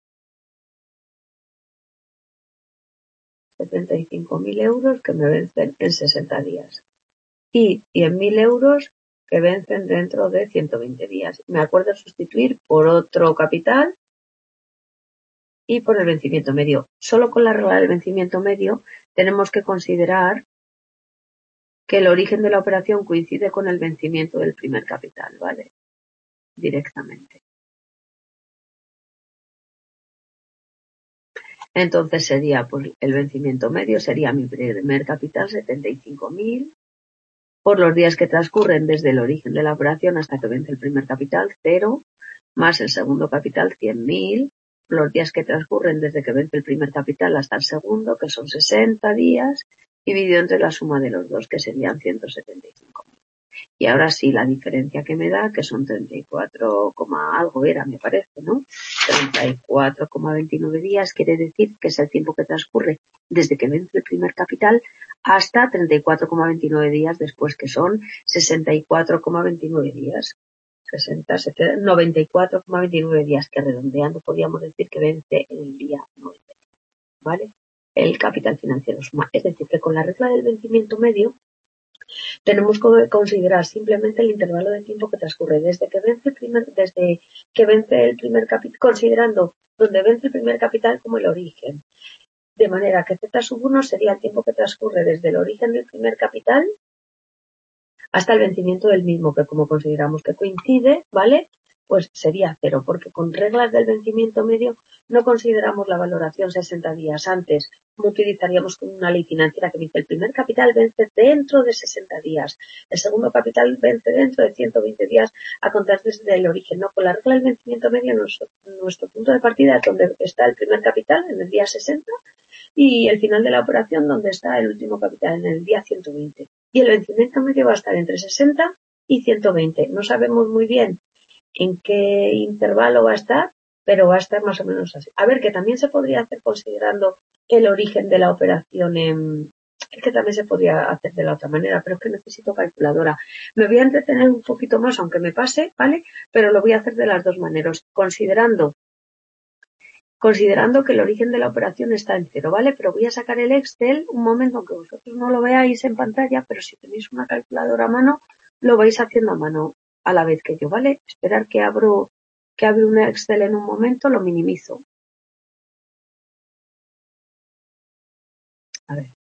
setenta y cinco mil euros que me vencen en sesenta días y cien mil euros que vencen dentro de ciento veinte días. Me acuerdo sustituir por otro capital y por el vencimiento medio. Solo con la regla del vencimiento medio tenemos que considerar que el origen de la operación coincide con el vencimiento del primer capital, ¿vale? Directamente. Entonces sería, pues el vencimiento medio sería mi primer capital setenta y cinco mil, por los días que transcurren desde el origen de la operación hasta que vence el primer capital, cero, más el segundo capital, cien mil, los días que transcurren desde que vence el primer capital hasta el segundo, que son sesenta días, dividido entre la suma de los dos, que serían ciento setenta y cinco mil. Y ahora sí, la diferencia que me da, que son treinta y cuatro, algo era, me parece, ¿no? treinta y cuatro coma veintinueve días, quiere decir que es el tiempo que transcurre desde que vence el primer capital hasta treinta y cuatro coma veintinueve días después, que son sesenta y cuatro coma veintinueve días. sesenta, setenta, noventa y cuatro coma veintinueve días, que redondeando podríamos decir que vence el día noventa, ¿vale? El capital financiero suma. Es decir, que con la regla del vencimiento medio tenemos que considerar simplemente el intervalo de tiempo que transcurre desde que vence el primer, desde que vence el primer capital, considerando donde vence el primer capital como el origen. De manera que Z sub uno sería el tiempo que transcurre desde el origen del primer capital hasta el vencimiento del mismo, que como consideramos que coincide, ¿vale? Pues sería cero, porque con reglas del vencimiento medio no consideramos la valoración sesenta días antes. No utilizaríamos una ley financiera que dice el primer capital vence dentro de sesenta días, el segundo capital vence dentro de ciento veinte días a contar desde el origen. No, con la regla del vencimiento medio nuestro, nuestro punto de partida es donde está el primer capital en el día sesenta y el final de la operación donde está el último capital en el día ciento veinte. Y el vencimiento medio va a estar entre sesenta y ciento veinte. No sabemos muy bien en qué intervalo va a estar, pero va a estar más o menos así. A ver, que también se podría hacer considerando el origen de la operación en... Es que también se podría hacer de la otra manera, pero es que necesito calculadora. Me voy a entretener un poquito más, aunque me pase, ¿vale? Pero lo voy a hacer de las dos maneras, considerando considerando que el origen de la operación está en cero, ¿vale? Pero voy a sacar el Excel un momento, aunque vosotros no lo veáis en pantalla, pero si tenéis una calculadora a mano, lo vais haciendo a mano a la vez que yo, ¿vale? Esperar que abro, que abro un Excel en un momento, lo minimizo. A ver.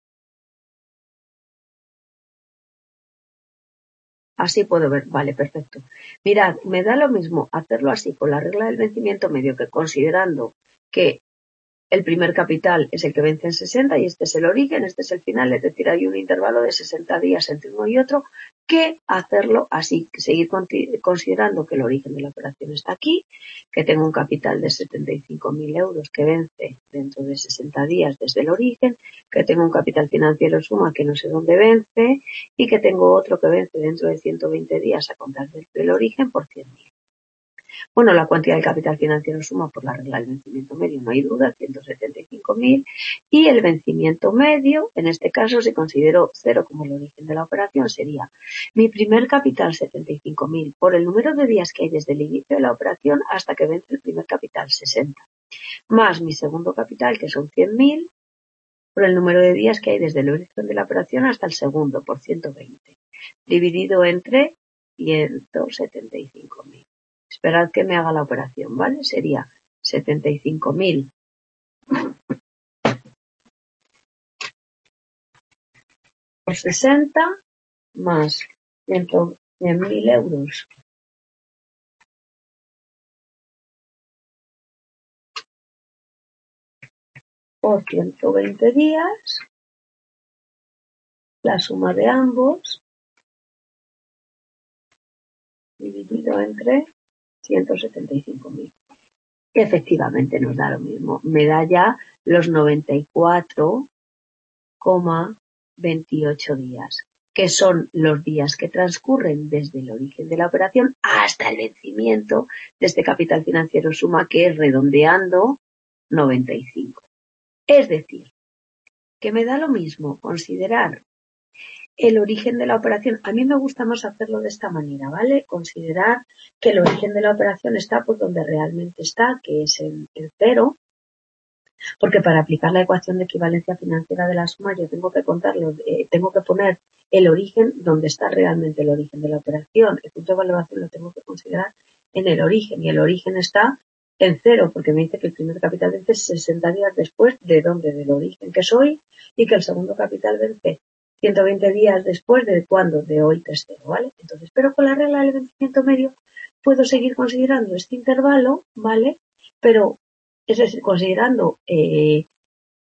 Así puedo ver, vale, perfecto. Mirad, me da lo mismo hacerlo así con la regla del vencimiento medio que considerando que el primer capital es el que vence en sesenta y este es el origen, este es el final, es decir, hay un intervalo de sesenta días entre uno y otro, que hacerlo así, seguir considerando que el origen de la operación está aquí, que tengo un capital de setenta y cinco mil euros que vence dentro de sesenta días desde el origen, que tengo un capital financiero suma que no sé dónde vence y que tengo otro que vence dentro de ciento veinte días a contar desde el origen por cien mil. Bueno, la cuantía del capital financiero suma por la regla del vencimiento medio, no hay duda, ciento setenta y cinco mil. Y el vencimiento medio, en este caso, si considero cero como el origen de la operación, sería mi primer capital setenta y cinco mil por el número de días que hay desde el inicio de la operación hasta que vence el primer capital, sesenta. Más mi segundo capital, que son cien mil, por el número de días que hay desde el origen de la operación hasta el segundo, por ciento veinte. Dividido entre ciento setenta y cinco mil. Esperad que me haga la operación, ¿vale? Sería setenta y cinco mil por sesenta más cien mil euros por ciento veinte días, la suma de ambos dividido entre ciento setenta y cinco mil. Efectivamente nos da lo mismo. Me da ya los noventa y cuatro coma veintiocho días, que son los días que transcurren desde el origen de la operación hasta el vencimiento de este capital financiero suma, que es redondeando noventa y cinco. Es decir, que me da lo mismo considerar el origen de la operación. A mí me gusta más hacerlo de esta manera, ¿vale? Considerar que el origen de la operación está pues donde realmente está, que es el, el cero, porque para aplicar la ecuación de equivalencia financiera de la suma yo tengo que contarlo, eh, tengo que poner el origen donde está realmente el origen de la operación. El punto de valoración lo tengo que considerar en el origen y el origen está en cero, porque me dice que el primer capital vence sesenta días después de donde, del origen que soy, y que el segundo capital vence ciento veinte días después de cuando, de hoy que es cero, ¿vale? Entonces, pero con la regla del vencimiento medio puedo seguir considerando este intervalo, ¿vale? Pero es decir, considerando eh,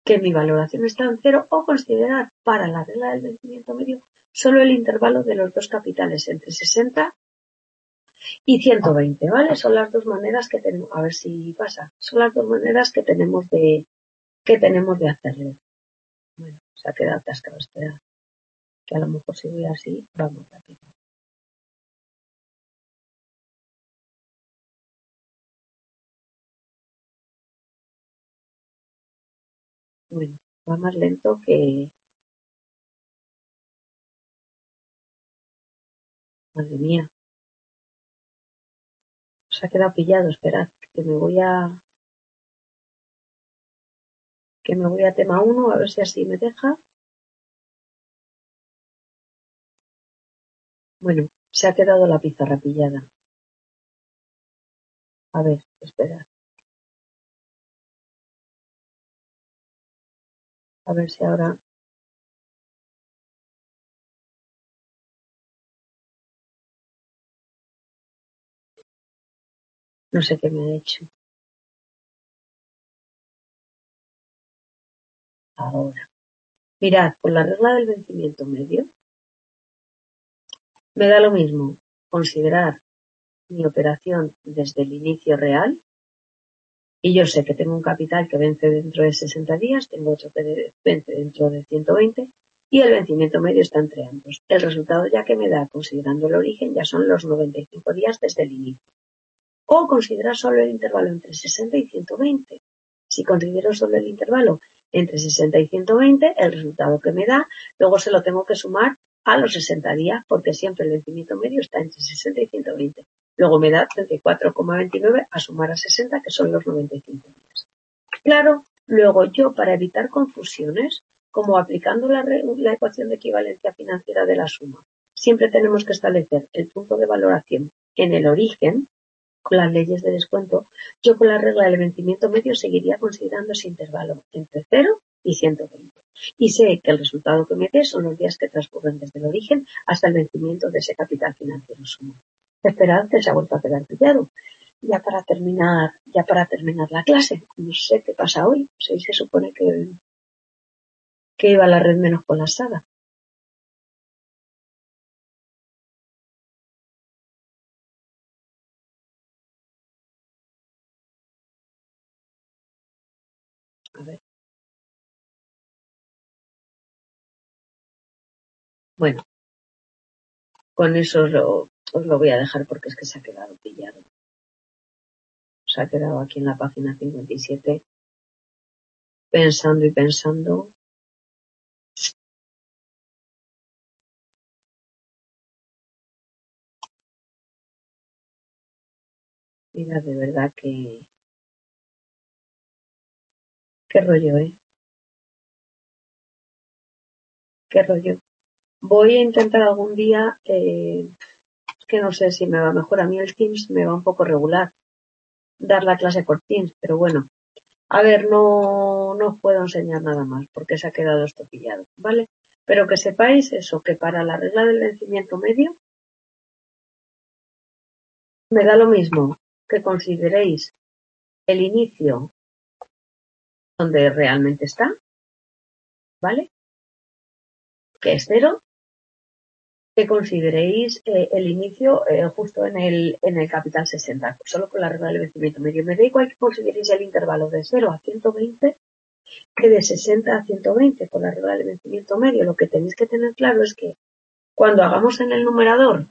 que mi valoración está en cero o considerar para la regla del vencimiento medio solo el intervalo de los dos capitales entre sesenta y ciento veinte, ¿vale? Son las dos maneras que tenemos, a ver si pasa, son las dos maneras que tenemos de, que tenemos de hacerlo. Bueno, se ha quedado atascado, espera, que a lo mejor si voy así, vamos rápido. Bueno, va más lento que... Madre mía. Se ha quedado pillado, esperad, que me voy a... que me voy a tema uno, a ver si así me deja. Bueno, se ha quedado la pizarra pillada. A ver, esperad. A ver si ahora... No sé qué me ha hecho. Ahora. Mirad, por la regla del vencimiento medio, me da lo mismo considerar mi operación desde el inicio real, y yo sé que tengo un capital que vence dentro de sesenta días, tengo otro que vence dentro de ciento veinte, y el vencimiento medio está entre ambos. El resultado ya que me da, considerando el origen, ya son los noventa y cinco días desde el inicio. O considerar solo el intervalo entre sesenta y ciento veinte. Si considero solo el intervalo entre sesenta y ciento veinte, el resultado que me da, luego se lo tengo que sumar a los sesenta días, porque siempre el vencimiento medio está entre sesenta y ciento veinte. Luego me da treinta y cuatro coma veintinueve a sumar a sesenta, que son los noventa y cinco días. Claro, luego yo, para evitar confusiones, como aplicando la, la ecuación de equivalencia financiera de la suma, siempre tenemos que establecer el punto de valoración en el origen, con las leyes de descuento, yo con la regla del vencimiento medio seguiría considerando ese intervalo entre cero y ciento veinte. Y sé que el resultado que me dé son los días que transcurren desde el origen hasta el vencimiento de ese capital financiero sumo. Esperad que se ha vuelto a quedar pillado. Ya para terminar, ya para terminar la clase, no sé qué pasa hoy. Pues hoy se supone que, que iba la red menos colapsada. A ver. Bueno, con eso os lo, os lo voy a dejar porque es que se ha quedado pillado. Se ha quedado aquí en la página cincuenta y siete pensando y pensando. Mira, de verdad que... Qué rollo, ¿eh? Qué rollo. Voy a intentar algún día, eh, que no sé si me va mejor. A mí el Teams me va un poco regular, dar la clase por Teams, pero bueno. A ver, no, no os puedo enseñar nada más porque se ha quedado esto pillado, ¿vale? Pero que sepáis eso, que para la regla del vencimiento medio me da lo mismo que consideréis el inicio donde realmente está, ¿vale? Que es cero, que consideréis eh, el inicio eh, justo en el, en el capital sesenta, solo con la regla del vencimiento medio. Me da igual que consideréis el intervalo de cero a ciento veinte que de sesenta a ciento veinte con la regla del vencimiento medio. Lo que tenéis que tener claro es que cuando hagamos en el numerador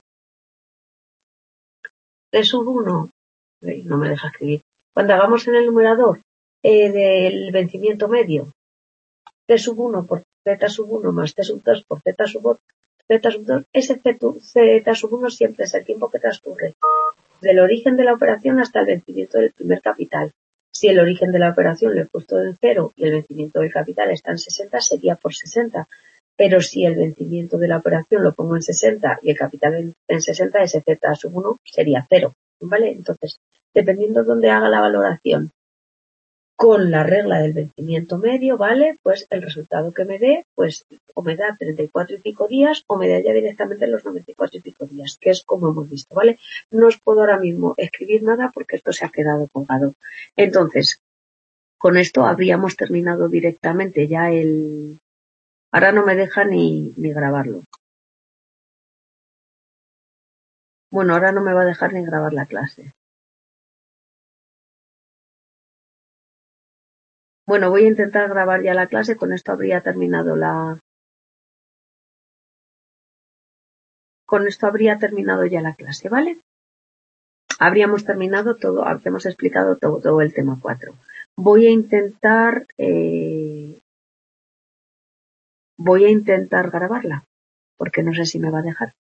T sub uno, no me deja escribir, cuando hagamos en el numerador eh, del vencimiento medio T sub uno por Z sub uno más T sub dos por Z sub dos, Z sub dos, ese Z sub uno siempre es el tiempo que transcurre del origen de la operación hasta el vencimiento del primer capital. Si el origen de la operación lo he puesto en cero y el vencimiento del capital está en sesenta, sería por sesenta. Pero si el vencimiento de la operación lo pongo en sesenta y el capital en, en sesenta, ese Z sub uno sería cero, ¿vale? Entonces, dependiendo de dónde haga la valoración con la regla del vencimiento medio, ¿vale? Pues el resultado que me dé, pues o me da treinta y cuatro y pico días o me da ya directamente los noventa y cuatro y pico días, que es como hemos visto, ¿vale? No os puedo ahora mismo escribir nada porque esto se ha quedado colgado. Entonces, Con esto habríamos terminado directamente ya el... Ahora no me deja ni, ni grabarlo. Bueno, ahora no me va a dejar ni grabar la clase. Bueno, voy a intentar grabar ya la clase, con esto habría terminado la... Con esto habría terminado ya la clase, ¿vale? Habríamos terminado todo, habríamos explicado todo, todo el tema cuatro. Voy a intentar... Eh, voy a intentar grabarla, porque no sé si me va a dejar.